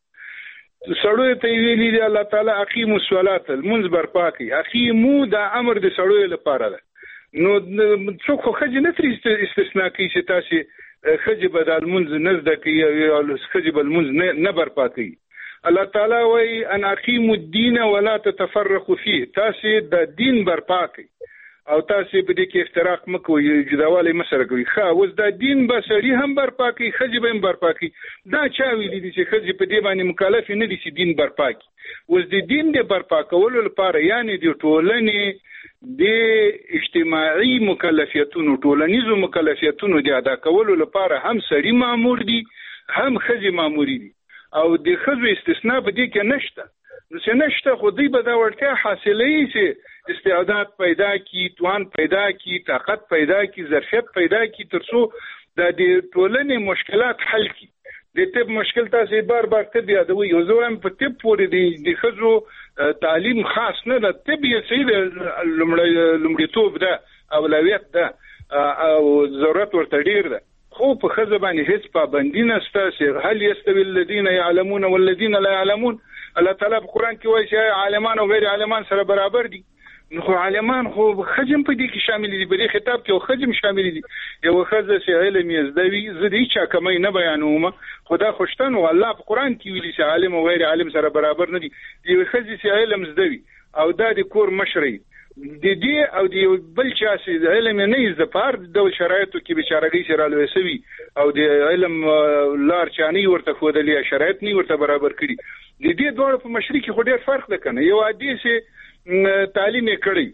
سړیو ته ویلي دی الله تعالی اقیموا الصلاة، المنځ برپا کړئ. اقیمو دا امر د سړیو لپاره ده. نو څوک خو ښځې نه ترې استثنا کوي چې تاسو ښځې به د المنځ نه زده کوي او ښځې به المنځ نه برپا کوي. الله تعالی وایي ان اقیموا الدین ولا تتفرقوا فيه، تاسو د دین برپا کړئ او تاسو په دې کې افتراق مکوئ، جداوالی مسره کوي. اوس د دین به سړي هم برپا کوي، ښځې به هم برپا کوي. دا چا ویلي دي چې ښځې په دې باندې مکلف نه دي چې دین برپا کړي؟ اوس د دین د برپا کولو لپاره یعنی د ټولنې د اجتماعي مکلفیتونو، ټولنیزو مکلفیتونو د ادا کولو لپاره هم سړي مامور دي هم ښځې ماموري دي، او د ښځو استثناء په دې کې نشته. نو چې نشته خو دوی به دا وړتیا حاصلوي چې استعداد پیدا کی، توان پیدا کی، طاقت پیدا کی، ظرفیت پیدا کی، تر څو د ټولنې مشکلات حل کی. د طب مشکل تاسو بار بار طب یادوي، یو ځوان په طب پورې د ښځو تعلیم خاص نه ده. طب یې صحیح لومړیتوب ده، اولویت ده او ضرورت ورته ډیر ده، خو په ښځه باندې هیڅ پابندي نشته. هل یستوی الذین یعلمون والذین لا یعلمون؟ الله تعالی په قرآن کې وایي چې عالمان او غیر عالمان سره برابر دي. نو خو عالمان خو ښځې په دې کې شامل دي، په دې خطاب کې ښځې شامل دي. یو ښځه چې علم یې زده وي، زه د هیچا کمی نه بیانوم، خو دا خوشتن و الله په قرآن کې ویلي چې عالم او غیر عالم سره برابر نه دي. یو ښځې چې علم زده وي او دا د کور مشري د دې او د بل چا چې علم نه زده پار د شرایطو کې بیچارهګۍ سره لوي سوي او د علم لار چاني ورته خودلې شرایط نه ورته برابر کړي. د دې دوه په مشري کې خو ډېر فرق ده کنه. یو عادي چې تعلیم کړي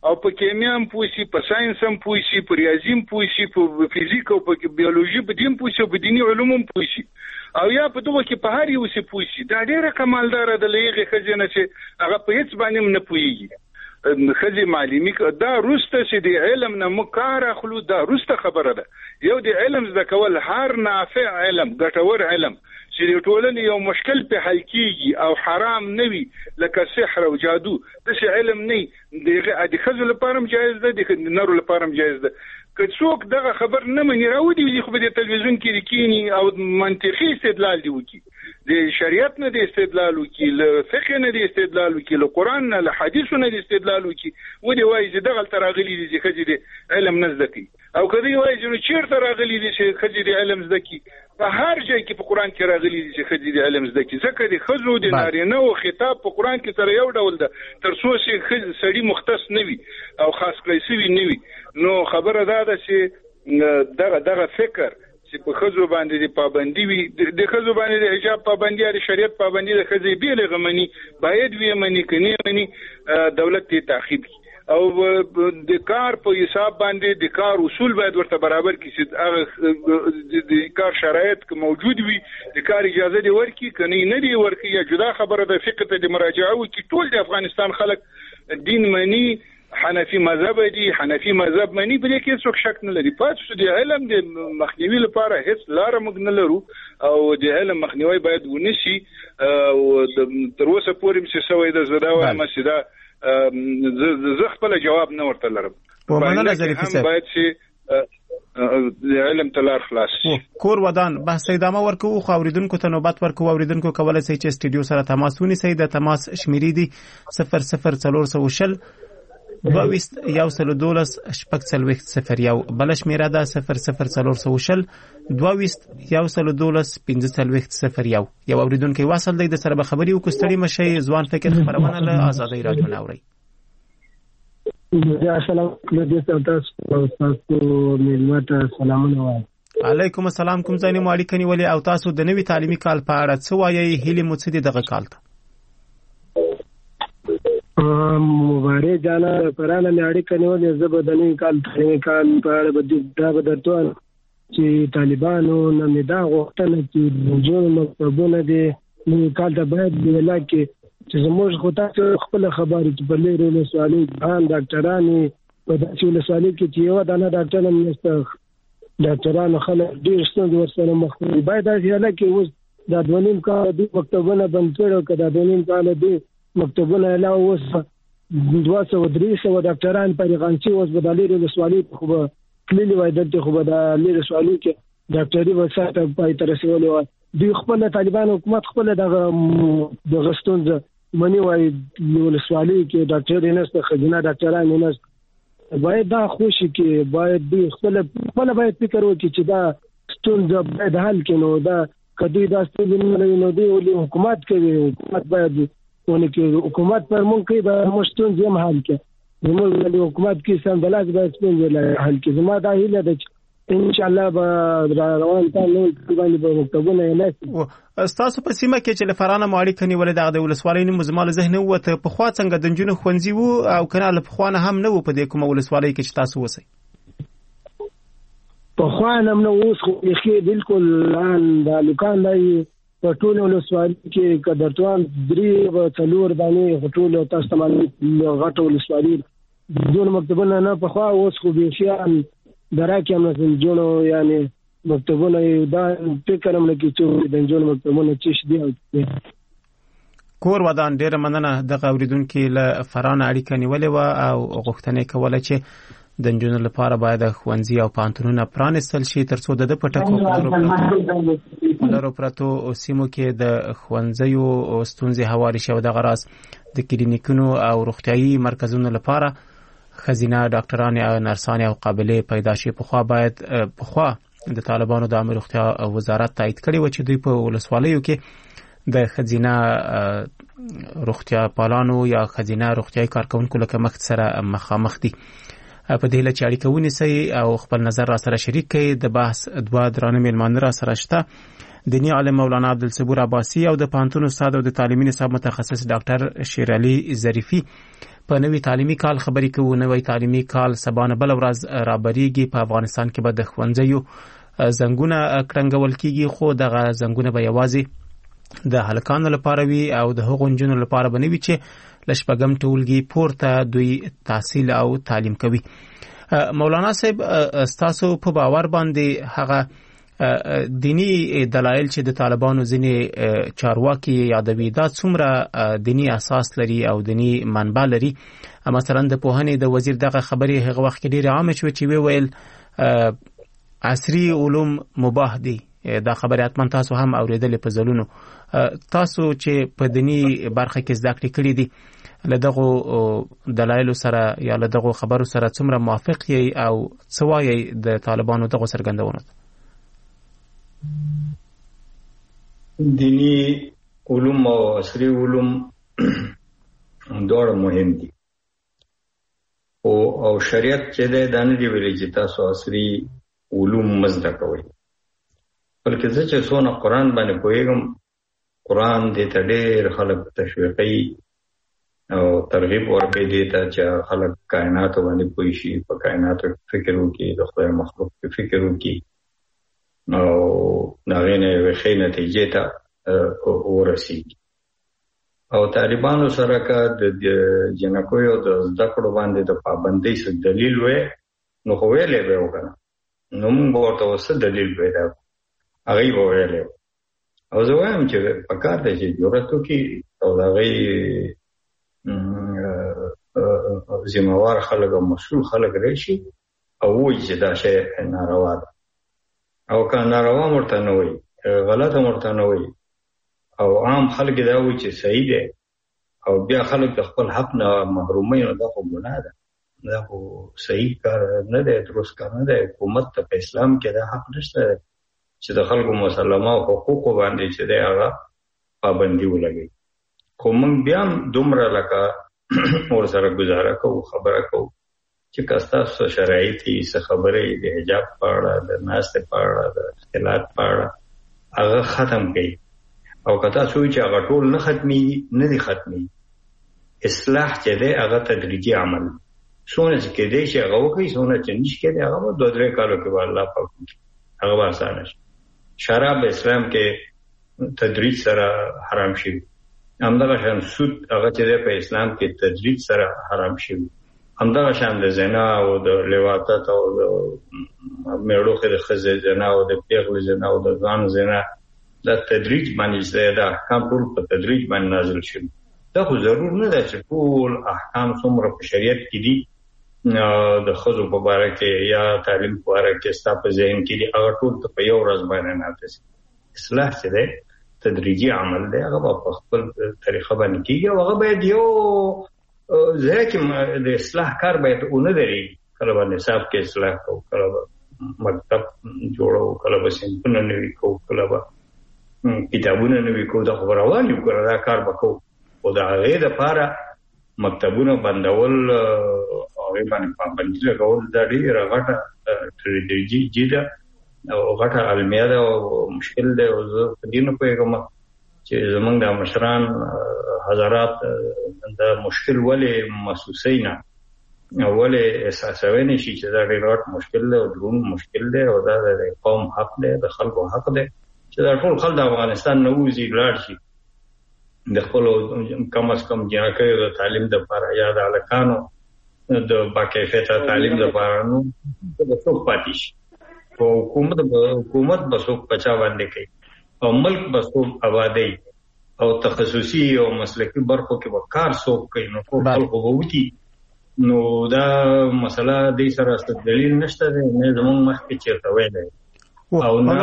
او په کیمیا هم پوه شي، په ساينس هم پوه شي، په ریاضي هم پوه شي، په فزیک او په بیولوژي په دې هم پوه شي، په دینی علوم هم پوه شي، او یا په دغه کې په هر یو څه پوه شي. دا ډیره کمالدار ده لږه خزینه چې هغه په هیڅ باندې نه پوهیږي. خزي معلومي دا روسته چې د علم نه مکار اخلو، دا روسته خبره ده. یو د علم زده کول هر نافع علم، ګټور علم چې د ټولنې یو مشکل په حل کیږي او حرام نه وي لکه سحر او جادو، دغه علم نه د خزو لپاره هم جایز ده، د نرو لپاره هم جایز ده. که څوک دغه خبر نه مني راودي خو په تلویزیون کې کینی او منطقي استدلال دی وکي، د شریعت نه د استدلال وکي، له فقه نه د استدلال وکي، له قران نه له حدیث نه د استدلال وکي، و دی وایي چې دغه تراغلي دي چې خځې د علم نه زده کوي، او کله وایي چې چیرته راغلي دي چې خځې د علم زده کوي. په هر ځای کې په قران کې راغلي دي چې خځې د علم زده کوي، ځکه د خزو د نارینه او خطاب په قران کې سره یو ډول ده، تر څو چې سړی مختص نه وي او خاص کړی شوی نه وي. نو خبره ده چې دغه فکر چې په خزو باندې د پابندي وي، د خزو باندې د حجاب پابندي، د شریعت پابندي، د خزې بیل غمنی باید وي منی کني منی دولت ته تعقیب او د کار په حساب باندې د کار اصول باید ورته برابر کړي چې هغه د کار شرایط که موجود وي د کار اجازه دی ورکړي، کني نه دی ورکړي. یا جدا خبره د فقه ته د مراجعه وکړي. ټول د افغانستان خلک دین مني، حنفي مذهب دي، حنفي مذهب مني، په دې کې څوک شک نه لري. پاتې د علم د مخنیوي لپاره هیڅ لار موږ نه لرو او د علم مخنیوي باید ونشي. او تر اوسه پورې چې سوي د زړه وایم چې دا زه خپل جواب نه ورته لرم. ومننه ظریفي صاحب، باید چې د علم تلار خلاص شي. کور ودان بحث ادامه ورکو، خو اوریدونکو ته نوبت ورکو. اوریدونکو کولای شي چې استودیو سره تماس ونیسي. د تماس شمیرې دي 00410 22 112 شپږ بل شمیره ده 00410 22 112 1501. یو اوریدونکو واصل دی د سره به خبري وکړي. ستړي مشي ځوان فکر خبرونه له آزادۍ رادیو ناوړي. السلام علیکم تاسو ملمت سلامونه وایم. علیکم السلام. کوم ځای مو اړیکه نیولې او تاسو د نوي تعلیمي کال په اړه څه وایي؟ هیله مو څه دي دغه کال ته؟ مبارک جانا پرانه مې اړیکه نیولې. زه به د نوي کال تعلیمي کال په اړه به درته وایم چې طالبانو نه مې دا غوښتنه چې جوړ مکتبونه دي نوي کال ته باید ویلا کې چې زموږ خو تاسو خپل خبرې چې په لري له سوالي ځان ډاکټرانو په داسې له سوالي کې چې یو دانه ډاکټر هم نشته، ډاکټرانو خلک ډېر ستونزې ورسره مخ دي. باید داسې حاله کې اوس دا 2.5 کال د مکتبونه بند کړو، که دا 2.5 کال د مکتبونه علاوه اوس 200-300 ډاکټران پرېغانچي اوس به د لري له سوالي خو به تللي وای، دلته خو به د لري سوالي کې ډاکټري به ساته پای ته رسولي وای. دوی خپل طالبان حکومت خپل دغه ستونزه منی وای، ولسوالۍ کې ډاکټر نشته، خزینه ډاکټران نشته. باید دا خوشي کې باید دوی خپل باید فکر وکړي چې دا ستونزه باید حل کړي. نو دا کدی دا ستونزه نو دی ولې حکومت کوي، حکومت باید ونه کې حکومت پر مونږ کې به مشتون زم حل کې زموږ د حکومت کې سمبلاج به ستونزه حل کې. زما دا هیله ده ان شاء الله به روان تاسو باندې به مکتبونه نه تاسو په سیمه کې چې لفرانه ماړي کني ولې د ولسوالۍ نوم زمال ذهن وته په خوا څنګه د جنونو خونځي وو او کنه له خوانه هم نه وو په دې کومه ولسوالۍ کې چې تاسو وسی په خوانه هم نه اوس خو یې بالکل ان د لوکان دی په ټول ولسوالۍ کې قدرتوان 3-4 باندې ټول تاسو ته معلومات غټ ولسوالۍ دون مکتبونه نه په خوا اوس خو به شي دراکه هم نه جوړو یعنی مکتبونه دا فکر هم لکه چې د جوړ مکتبونه چې دي کور ودان ډیر مننه د اوریدونکو له فرانه اړیکه نیولې و او غوښتنه کوله چې د جنونو لپاره باید خوندزي او پانتونونه پرانستل شي ترڅو د پټکو لرو پرتو سیمو کې د خوندزيو ستونزې هواري شي او د غراس د کلینیکونو او روغتيایي مرکزونو لپاره خزینه ډاکټران او نرسان او قابلیت پیدا شي. په خوا د طالبانو د عامه روغتیا وزارت تایید کړی و چې دوی په ولسوالیو کې د خزینه روغتیا پالانو یا خزینه روغتیاي کارکونکو لکه مخ سره مخامخ دي. په دې لچ اړیکه ونیسي او خپل نظر را سره شریک کړي. د بحث دوا درانه میلمانه را سره شته دینی عالم مولانا عبدالصبور عباسی او د پانتون استاد او د تعلیمي نصاب متخصص ډاکټر شیر علي ظریفي. په نوي تعلیمي کال خبرې کوو. نوي تعلیمي کال سبا نه بل ورځ رابریږي. په افغانستان کې به د ښوونځیو زنګونه کړنګول کیږي، خو دغه زنګونه به یوازې د هلکانو لپاره وي او د هغو نجونو لپاره به نه وي چې له شپږم ټولګي پورته دوی تحصیل او تعلیم کوي. مولانا صاحب، ستاسو په باور باندې هغه دینی دلایل چې د طالبانو ځینې چارواکي یادوي دا څومره دینی اساس لري او دینی منبع لري؟ مثلا د پوهنې د وزیر دغه خبرې هغه وخت کې ډېرې عامه شوې چې ویل عصري علوم مباح دي. دا خبرې حتما تاسو هم اورېدلې په ځلونو. تاسو چې په دینی برخه کې زده کړې کړې دي له دغو دلایلو سره یا له دغو خبرو سره څومره موافق یې او څه وایي د طالبانو دغو څرګندونو ته؟ دینی علوم او عصري علوم دواړه مهم دي او شریعت چې دا نه دی ویلي چې تاسو عصري علوم مزده کوئ، بلکې زه چې څونه قرآن باندې پوهېږم، قرآن دې ته ډېر خلک تشویقوي او ترغیب ورکوي دې ته چې خلک کائناتو باندې پوه شي، په کائناتو فکر وکړي، د خدای مخلوق په فکر وکړي او د هغې نه یوې ښې نتیجې ته ورسېږي. او طالبانو سره که د جنکیو د زده کړو باندې د پابندۍ څه دلیل وی نو خو ویلی به یې وکړه، نو موږ به ورته څه دلیل پیدا کړو، هغوی به ویلی و. او زه وایم چې په کار دی چې جرأت وکړي او د هغوی ذمهوار خلک او مسؤل خلک راشي او ووایي چې دا شی ناروا ده، او که ناروا ورته نه وایي، غلطه ورته نه وایي او عام خلک دا وایي چې صحیح دی او بیا خلک د خپل حق نه محروموي، نو دا خو ګناه ده، دا خو صحیح کار نه دی، درست کار نه دی. حکومت ته په اسلام کې دا حق نشته چې د خلکو مسلمه حقوقو باندې چې دی هغه پابندي ولګوي. خو موږ بیا هم دومره لکه ورسره ګزاره کوو، خبره کوو چې که ستاسو شرایط یې څه خبرې د حجاب په اړه، د ناستې په اړه، د اختلاط په اړه هغه ختم کوي. او که تاسو وایي چې هغه ټول نه ختمېږي، نه دي ختمېږي. اصلاح چې دی هغه تدریجي عمل، څونه چې کېدی شي هغه وکړي، څونه چې نشي کېدی هغه به 2-3 کالو کې به الله پاک وکړي، هغه به اسانه شي. شراب اسلام کې تدریج سره حرام شوي، همدغه شان سود هغه چې دی په اسلام کې تدریج سره حرام شوي، همدغه شان د زنا او د لواطت او د میړوخې د ښځې زنا او د پیغلې زنا او د ځوان زنا دا تدریج باندې چې دا احکام ټول په تدریج باندې نازل شوي. دا خو ضرور نه ده چې ټول احکام څومره په شریعت کې دي د ښځو په باره کې یا تعلیم په باره کې ستا په ذهن کې دي هغه ټول ته په یو ورځ باندې نافذ. اصلاح چې دی تدریجي عمل دی، هغه به په خپل طریقه باندې کېږي او هغه باید یو ځای کې د اصلاح کار باید ونه درېږي. کله به نصاب کې اصلاح کوو، کله به مکتب جوړو، کله به صنفونه نوي کوو، کله به کتابونه نوي کوو، دا خو به روان یو، کله دا کار به کوو. خو د هغې دپاره مکتبونه بندول او هغې باندې پابندي لګول دا ډېره غټه ټریجي ده او غټه المیه ده او مشکل دی. او زه په دې نه پوهېږم چې زمونږ د مشران حضرات دا مشکل ولې محسوسوي نه، ولې احساسوی نه شي چې دا ډېر غټ مشکل دی او دروند مشکل دی او دا د قوم حق دی، د خلکو حق دی چې دا ټول خلک د افغانستان نه ووځي، لاړ شي د خپلو کم از کم جنکیو د تعلیم دپاره یا د هلکانو د باکیفیته تعلیم دپاره، نو به څوک پاتې شي او حکومت به څوک په چا باندې کوي او ملک به څوک ابادوي او تخصصي او مسلکي برخو کې به کار څوک کوي، نو ټول خلکو به وکړي. نو دا مسله دې سره دلیل نشته دی، نه زموږ مخکې چېرته ویلی او نه.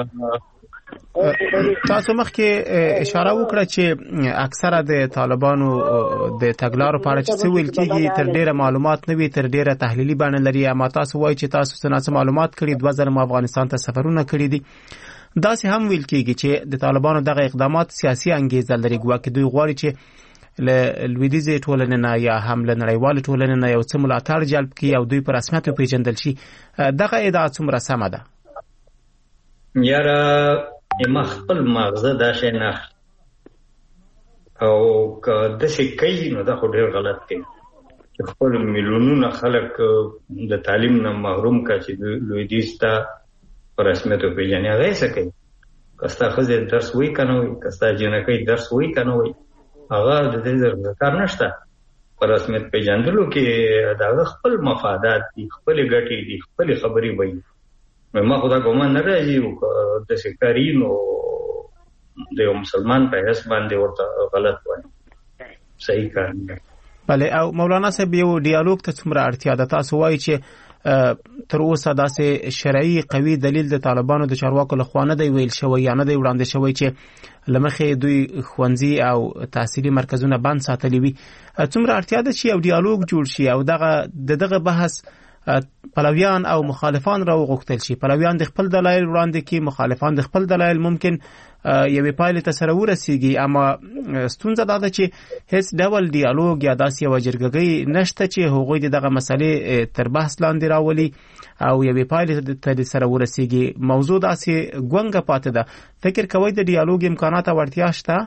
تاسو مخکې اشاره وکړه چې اکثره د طالبانو د تګلارو په اړه چې څه ویل کېږي تر ډېره معلومات نه وي، تر ډېره تحلیلي بڼه لري. اما تاسو وایي چې تاسو څه ناڅه معلومات کړي، 2 ځله مو افغانستان ته سفرونه کړي دي. داسې هم ویل کېږي چې د طالبانو دغه اقدامات سیاسي انګیزه لري، ګواکې دوی غواړي چې له لویدیځې ټولنې نه یا هم له نړیوالې ټولنې نه یو څه ملاتړ جلب کړي او دوی په رسمیت وپېژندل شي. دغه ادعا څومره سمه ده؟ یاره ما خپل مغزه دا شی نه اخلي او که داسې کوي نو دا خو ډېر غلط کوي. چې خپل میلیونونه خلک د تعلیم نه محروم کا چې لویدیځ ته په رسمیت وپېژني. هغه څه کوي؟ کستا ښځې درس وایي که نه وایي، کستا جنکۍ درس وایي که نه وایي، هغه د دې کار نشته. په رسمیت پېژندلو کې د هغه خپل مفادات دي، خپلې ګټې دي، خپلې خبرې وایي. ما خو دا ګمان نه راځي داسې کاري نو د یو مسلمان په حیث باندې ورته غلط وایي، صحیح کار نه. بله. او مولانا صاحب یو ډیالوګ ته څومره اړتیا ده؟ تاسو وایي چې تر اوسه داسې شرعي قوي دلیل د طالبانو د چارواکو لخوا نه دی ویل شوی یا نه دی وړاندې شوی چې له مخې دوی ښوونځي او تحصیلي مرکزونه بند ساتلي وي. څومره اړتیا ده چې یو ډیالوګ جوړ شي او دغه بحث پلویان او مخالفان را وغوښتل شي؟ پلویان د خپل دلایل وړاندې کړي، مخالفان د خپل دلایل ممکن یوې پایلې ته سره ورسیږي، اما ستونزه دا ده چې هیڅ ډول ډیالوګ یا داسې یوه جرګګۍ نشته چې هغوی د دغه مسلې تر بحث لاندې راولي او یوې پایلې ته سره ورسیږي. موضوع داسې ګونګه پاتې ده. فکر کوئ د ډیالوګ امکانات او اړتیا شته؟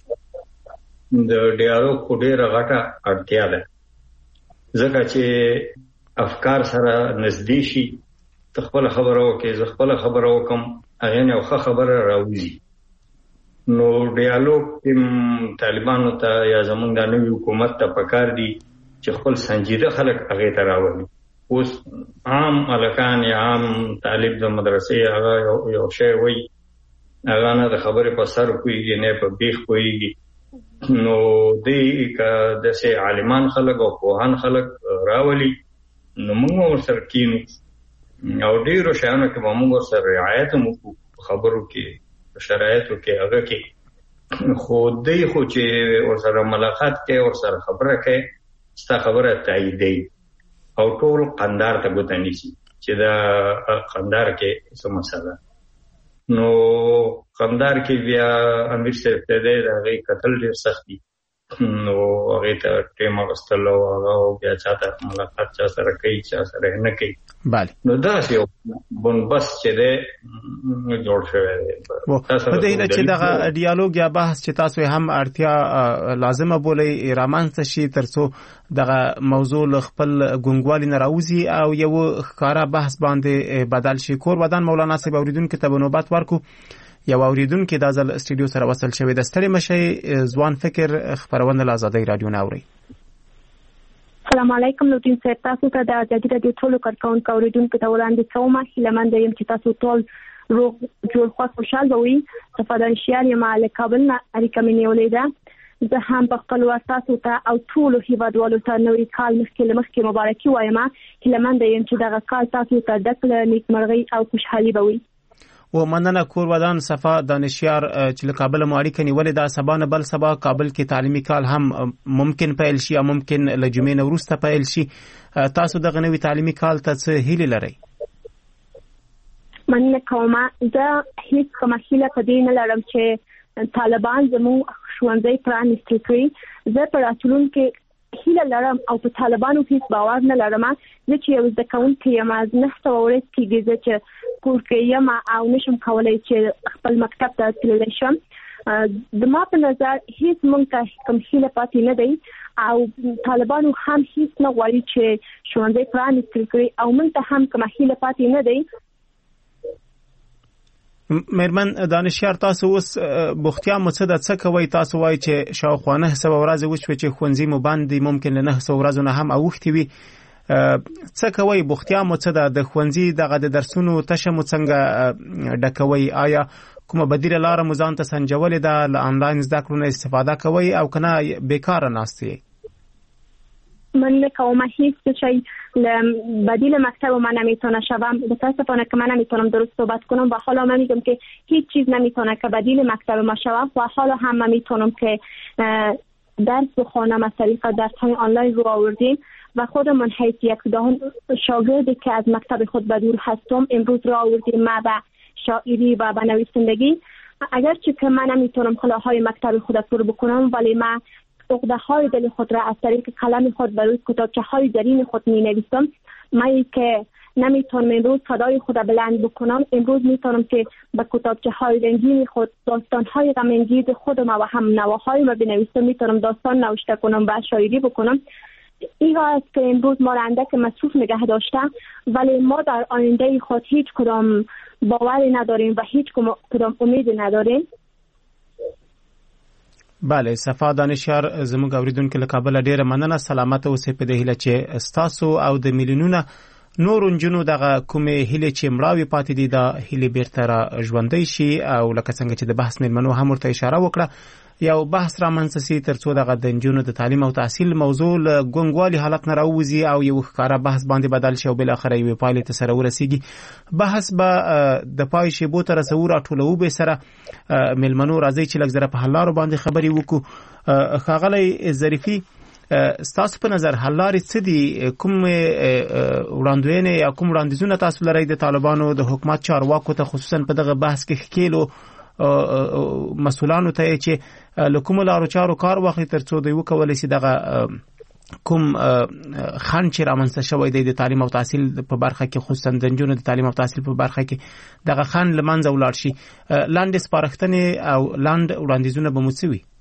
د ډیالوګ خو ډېره غټه اړتیا ده، ځکه چې افکار سره نږدې شي. ته خپله خبره وکړې، زه خپله خبره وکړم، هغې نه یو ښه خبره راوځي. نو ډیالوګ طالبانو ته یا زمونږ دا نوي حکومت ته پکار دي چې خپل سنجیده خلک هغې ته راولي. اوس عام هلکان یا عام طالب د مدرسې هغه یو شی وایي، هغه نه د خبرې په سر پوهېږي نه په بیخ پوهېږي. نو دوی که داسې عالمان خلک او پوهان خلک راولي نو موږ ورسره کینو او ډېرو شیانو کې به موږ ورسره رعایت هم وکړو، خبرو کې، شرایطو کې، هغه کې. خو دوی خو چې ورسره ملاقات کوي، ورسره خبره کوي، ستا خبره تاییدوي او ټول قندار ته ګوته نیسي چې دا قندار کې څه مسله. نو قندار کې بیا امیر صاحب ته دی د هغې کتل ډېر سخت دي. نو هغې ته ټیم اخیستل او هغه بیا چا ته ملاقات چا سره کوي چا سره نه کوي. نو داسې یو بنبست چې دی جوړ شوی دی. په دې هیله چې دغه ډیالوګ یا بحث چې تاسو هم اړتیا لازمه بولئ رامنځته شي تر څو دغه موضوع له خپل ګونګوالي نه راوځي او یو ښکاره بحث باندې بدل شي. کور ودان مولانا صاحب اوریدونکو ته به نوبت ورکو. یو اوریدونکو دا ځل استودیو سره وصل شوی د ستړي مشي ځوان فکر خبرونه له آزادۍ رادیو نه اوري. السلام علیکم. لوتین صاحب، تاسو ته د آزادۍ رادیو ټولو کارکونکو اوریدونکو ته وړاندې کوم. هیله یم چې تاسو ټول روغ جوړ خو خوشحال وئ. صفادار شیار یم له کابل نه اړیکه مې نیولې ده. زه هم په خپل تاسو ته او ټولو هیوادوالو ته نوی کال مخکې مبارکي وایم. هیله یم چې دغه کال تاسو ته ډک له نیکمرغۍ او خوشحالي به وي. و مننه. کور ودان صفا دانشیار چې له کابل مو اړیکه نیولې ده. سبا نه بل سبا کابل کې تعلیمي کال هم ممکن پیل شي یا ممکن له جمعې نه وروسته پیل شي. تاسو دغه نوي تعلیمي کال ته څه هیلې لرئ؟ مننه کوم. زه هیڅ کومه هیله په دې نه لرم چې طالبان زموږ ښوونځي پرانیستل کړي. زه په راتلونکي هیله لرم او په طالبانو هیڅ باور نه لرم. زه چې یو زده کوونکی یم، از 9 ورځې کېږي زه چې کور کې یم او نشم کولی چې خپل مکتب ته تللی شم. زما په نظر هیڅ موږ ته کوم هیله پاتې نه دی او طالبانو هم هیڅ نه غواړي چې ښوونځي پرانیستل کړي او موږ ته هم کومه هیله پاتې نه دی. مېرمن دانشیار، تاسو اوس بوختیا مو څه ده؟ څه کوئ؟ تاسو وایي چې شاوخوا 900 ورځې وشوې چې ښوونځي مو بند دي، ممکن له 900 ورځو نه هم اوښتې وي. څه کوئ؟ بوختیا مو څه ده؟ د ښوونځي دغه د درسونو تشه مو څنګه ډکوئ؟ آیا کومه بدیله لاره مو ځان ته سنجولې ده؟ له آنلاین زده کړو نه استفاده کوئ او که نه بیکاره ناست یئ؟ من کوم هیچ چیزی بدیل مکتب من نمیتونه شوم. متاسفانه که من نمیتونم درست صحبت کنم و حالا من میگم که هیچ چیز نمیتونه که بدیل مکتب ما شوم و حالا هم من میتونم که درس بخونم از طریق درس‌های آنلاین رو آوردیم و خودمون حیث یک شاگردی که از مکتب خود به دور هستم امروز رو آوردیم ما به شاعری و به نویسندگی. اگرچه که من نمیتونم کلاهای مکتب خود پر بکنم ولی من عقده‌های دل خود را از طریق قلم خود بر روی کتابچه‌های زرین خود می‌نویسم. من که نمیتونم امروز صدای خود را بلند بکنم، امروز میتونم که با کتابچه‌های رنگین خود داستان‌های غم‌انگیز خودم و هم نواهایم را بنویسم. میتونم داستان نوشته کنم و شاعری بکنم. این است که امروز ما را اندک مصروف نگه داشته، ولی ما در آینده خود هیچ کدام باوری نداریم و هیچ کدام امیدی نداریم. بله، صفا دانشیار زموږ اوریدونکو له کابل ډیره مننه. سلامت اوسئ په دې هیله چې ستاسو او د میلیونونو نور نجونو دغه کومې هیلې چې مړاوې پاتې دي دا هیلې بیرته را ژوندۍ شي، او لکه څنګه چې د بحث میلمنو هم ورته اشاره وکړه، یو بحث رامنځته سي ترڅو دغه د نجونو د تعلیم او تحصیل موضوع له ګونګوالي حالت نه راووځي او یو ښکاره بحث باندې بدل شي او بل اخر یو پایلې ته سره ورسیږي. بحث به د پای شیبو ته رسو راټولو به سره میلمنو راځي چې لږ زره په حل لارو باندې خبرې وکړو. ښاغلی ظریفي، ستاسو په نظر حل لارې څه دي؟ کوم وړاندوینې یا کوم وړاندیزونه تاسو لرئ د طالبانو د حکومت چارواکو ته، خصوصا په دغه بحث کې ښکیلو مسؤلانو ته چې له کومو لارو چارو کار واخلي ترڅو دوی وکولی شي دغه کوم خنډ چې رامنځته شوی دی د تعلیم او تحصیل په برخه کې، خصوصا د نجونو د تعلیم او تحصیل په برخه کې دغه خنډ له منځه ولاړ شي؟ لاندې سپارښتنې او لاند وړاندیزونه به مو څه وي؟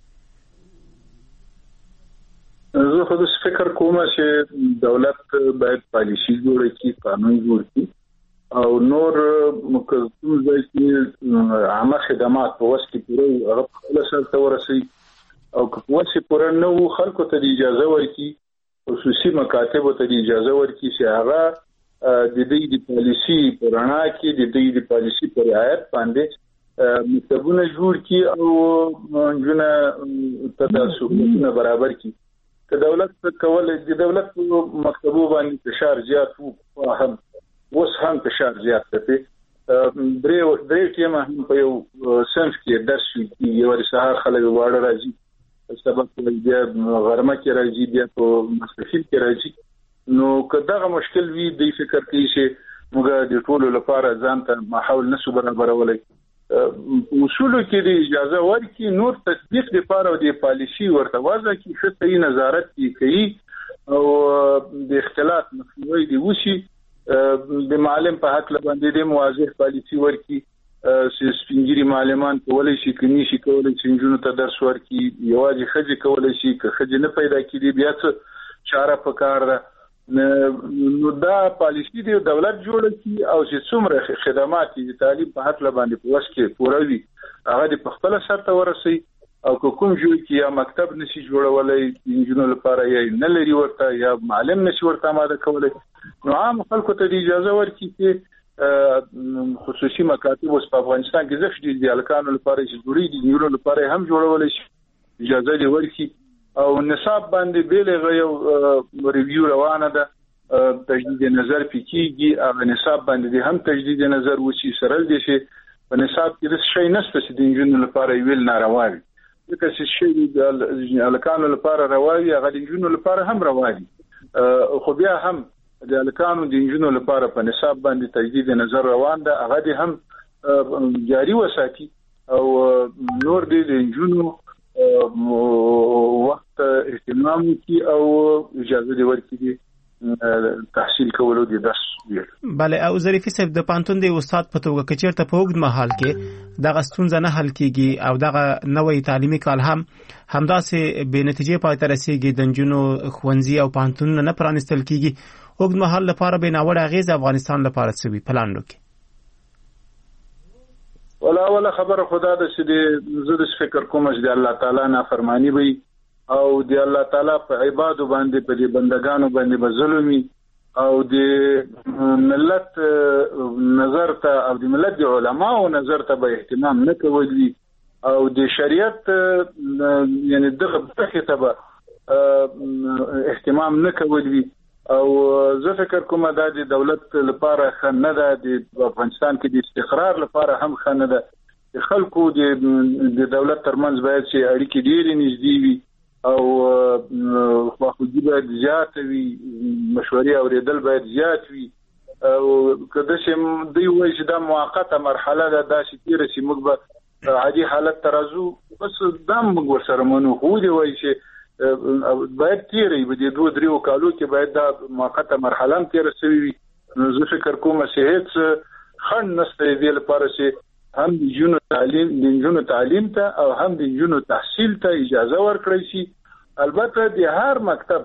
زه خو داسې فکر کوم چې دولت باید پالیسي جوړه کړي، قانون جوړ کړي او نور مکمل ځای کې عامه خدمات په وس کې پوره هغه خپل سره ورسي، او که په وس پوره نه وو خلکو ته اجازه ورکړي، خصوصي مکاتب ته اجازه ورکړي چې هغه د دې د پالیسي پرانا کې د دې د پالیسي پر رعایت باندې مکتبونه جوړ کړي او جنونه تداسونه برابر کړي. که دولت کولای د دولت مکتبو باندې فشار زیات وو، هم اوس هم فشار زیات دی. درې ټیمه هم په یو صنف کې درس کوي، یو سهار خلک واړه راځي، سبق بیا غرمه کې راځي، بیا په ماسپښین کې راځي. نو که دغه مشکل وي د فکر کوي چې موږ د ټولو لپاره ځان ته ماحول نشو برابرولای. اصولو کې د اجازه ورکړي، نور تطبیق لپاره د پالیسي ورته وضع کړي، ښه صحیح نظارت کوي او د اختلاط مخنیوی دی وشي. د معلم په حق باندې د واضح پالیسي ورکړي چې سپینګری معلمان کولای شي کني شي کولای شي نجونو ته درس ورکړي، یوازې ښځې کولای شي، که ښځې نه پیدا کړي بیا څه چاره پکار ده. نو دا پالیسي دی دولت جوړ کړي او چې څومره خدمات د تعلیم په حق باندې په وس کې پوره وي هغه د خپل سره ورسي، او کوم جوړ کې یا مکتب نشي جوړولای انجینر لپاره یا نه لري ورته یا معلم نشي ورته آماده کولای، نو عام خلکو ته اجازه ورکړي چې خصوصي مکاتب اوس په افغانستان کې زښت دي الکانو لپاره چې جوړي دي، انجینر لپاره هم جوړولای شي، اجازه دی ورکړي. او نصاب باندې بیلغه یو ریویو روانه ده، تجدید نظر پکېږي، هغه نصاب باندې هم تجدید نظر وشي، سره دي چې په نصاب کې د شي نسته چې د انجینر لپاره ویل ناروا وي، ځکه چې شي د الکانو لپاره روا وي هغه د انجینر لپاره هم روا دي. خو بیا هم د الکانو د انجینر لپاره په نصاب باندې تجدید نظر روان ده، هغه دي هم جاری وساتي او نور دي د انجینر وخت اهتمام کی او اجازه دی ورکړي تحصیل کولو دي درس ویل. بله، او ظریفي صاحب د پانتون دی استاد په توګه که چیرته په اوږد مهال کې دغه ستونزه نه حل کیږي او دغه نوې تعلیمي کال هم همداسې بې نتیجې پای ته رسیږي، د نجونو ښوونځي او پانتونونه نه پرانیستل کیږي، اوږد مهال لپاره به ناوړه اغېز افغانستان لپاره څه وي پلان وکړي؟ ولا خبره خدا د سې زه د فکر کوم چې د الله تعالی نافرمانی وي او د الله تعالی په عبادت باندې په دې بندگانو باندې ظلمي او د ملت نظر ته او د ملت د علماو نظر ته به اهتمام نه کوي او د شریعت یعنی دغه ته به اهتمام نه کوي. او زه فکر کوم دا د دولت لپاره خنه ده، د افغانستان کې د استقرار لپاره هم خنه ده. خلکو د دولت ترمنځ باید چې اړیکې ډېرې نږدې وي او خواخوږي باید زیات وي، مشورې اورېدل باید زیات وي. او که داسې دوی وایي چې دا موقته مرحله ده، داسې تېره چې موږ به عادي حالت ته راځو، بس دا موږ ورسره منو. خو دې وایي چې باید تیرې به د 2-3 کالو کې باید دا موقته مرحله هم تیر شوی وي. زه فکر کوم چې هیڅ خنډ نشته دې لپاره چې هم د نجونو تعلیم ته او هم د نجونو تحصیل ته اجازه ورکړي شي. البته د هر مکتب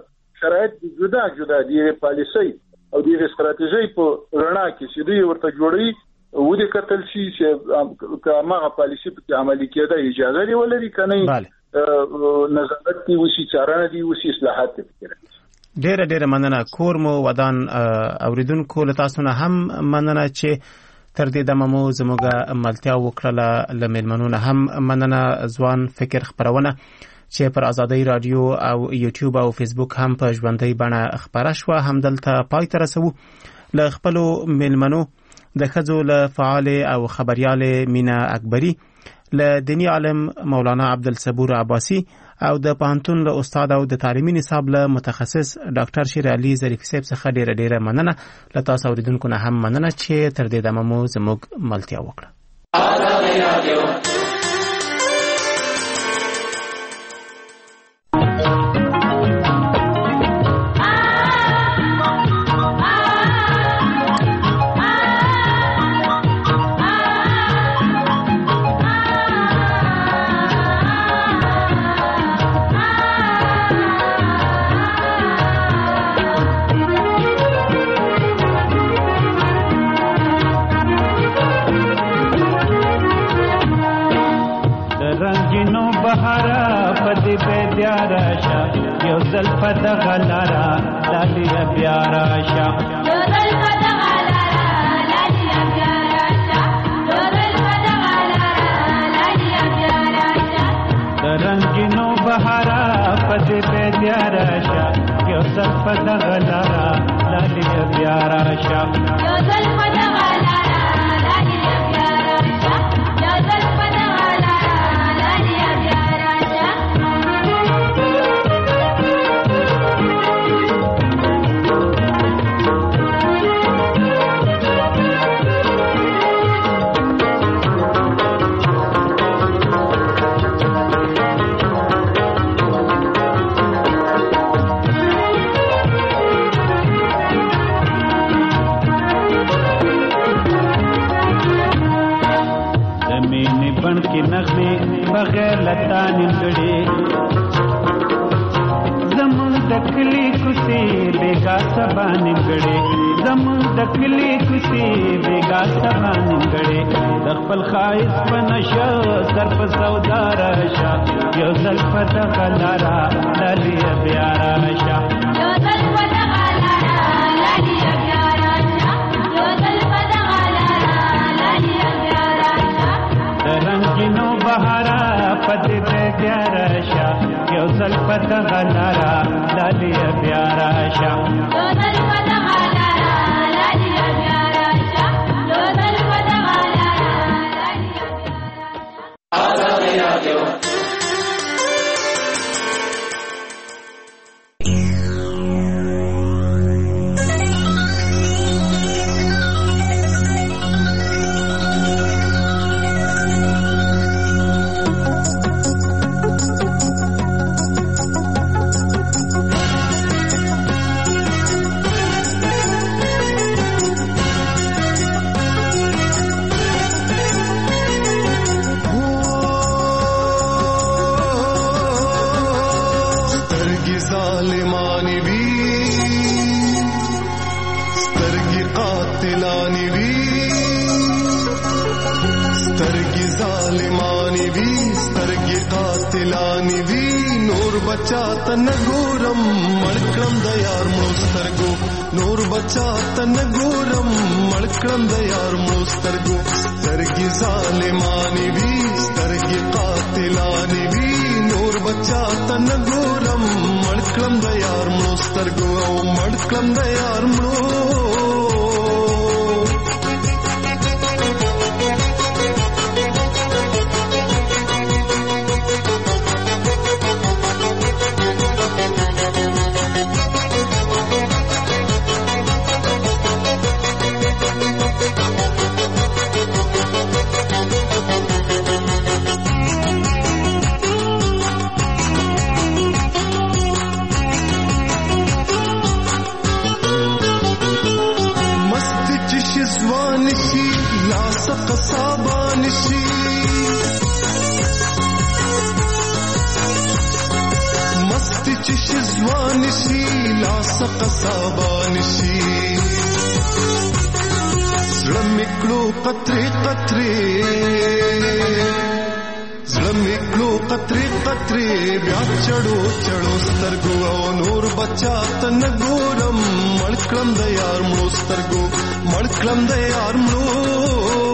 شرایط جدا جدا دي پالیسي او د استراتیژي په رڼا کې چې دوی ورته جوړي و دې کتل شي چې هغه پالیسي په عملي کېده اجازه دی ولري کنه نظارت دی وشي چارانه دی وشي اصلاحات دي ډېر مننه کور مو ودان اوریدونکو له تاسو نه هم مننه چې تر دې دمه مو زموږ ملتیا وکړه له میلمنو هم مننه ځوان فکر خبرونه چې پر آزادۍ رادیو او یوټیوب او فیسبوک هم په ژوندۍ بڼه خبره شوه همدلته پای ته رسوو له خپلو میلمنو د ښځو له فعال او خبریال مینا اکبري له دینی عالم مولانا عبدالصبور عباسي او د پوهنتون له استاد او د تعلیمي نصاب له متخصص ډاکټر شیر علي ظریفي صاحب څخه ډیره مننه له تاسو اوریدونکو نه هم مننه چې تر دې دمه مو زموږ ملتیا وکړه. زلفت غلارا لالی بیارا شا جو زلفت غلارا لالی بیارا شا جو زلفت غلارا لالی بیارا شا رنگینو بہارا پد پہ دیارا شا جو زلفت غلارا لالی بیارا شا جو زلفت غلارا لالی بیارا شا جو زلفت غلارا لالی بیارا شا بغیر لتا نمگڑی زمون دکلی کسی بیگا سبا نمگڑی زمون دکلی کسی بیگا سبا نمگڑی دخپل خائص بنشا سرپ سودارا شا یو زلفت غلارا لالی بیارا شا یو زلفت غلارا لالی بیارا شا یو زلفت غلارا لالی بیارا شا رنگینو بہارا پد پہ پیارا شا یو زلفت غلارا لالی پیارا شا یو زلفت غلارا لالی پیارا شا یو زلفت غلارا لالی پیارا شا چې ځوان شي لاس قصابان شي زړه میکلو قطرې قطرې زړه میکلو قطرې قطرې بیا چړو چړو سترګو او نور بچا تن ګورم مړکړم د یار مړو سترګو مړکړم د یار مړو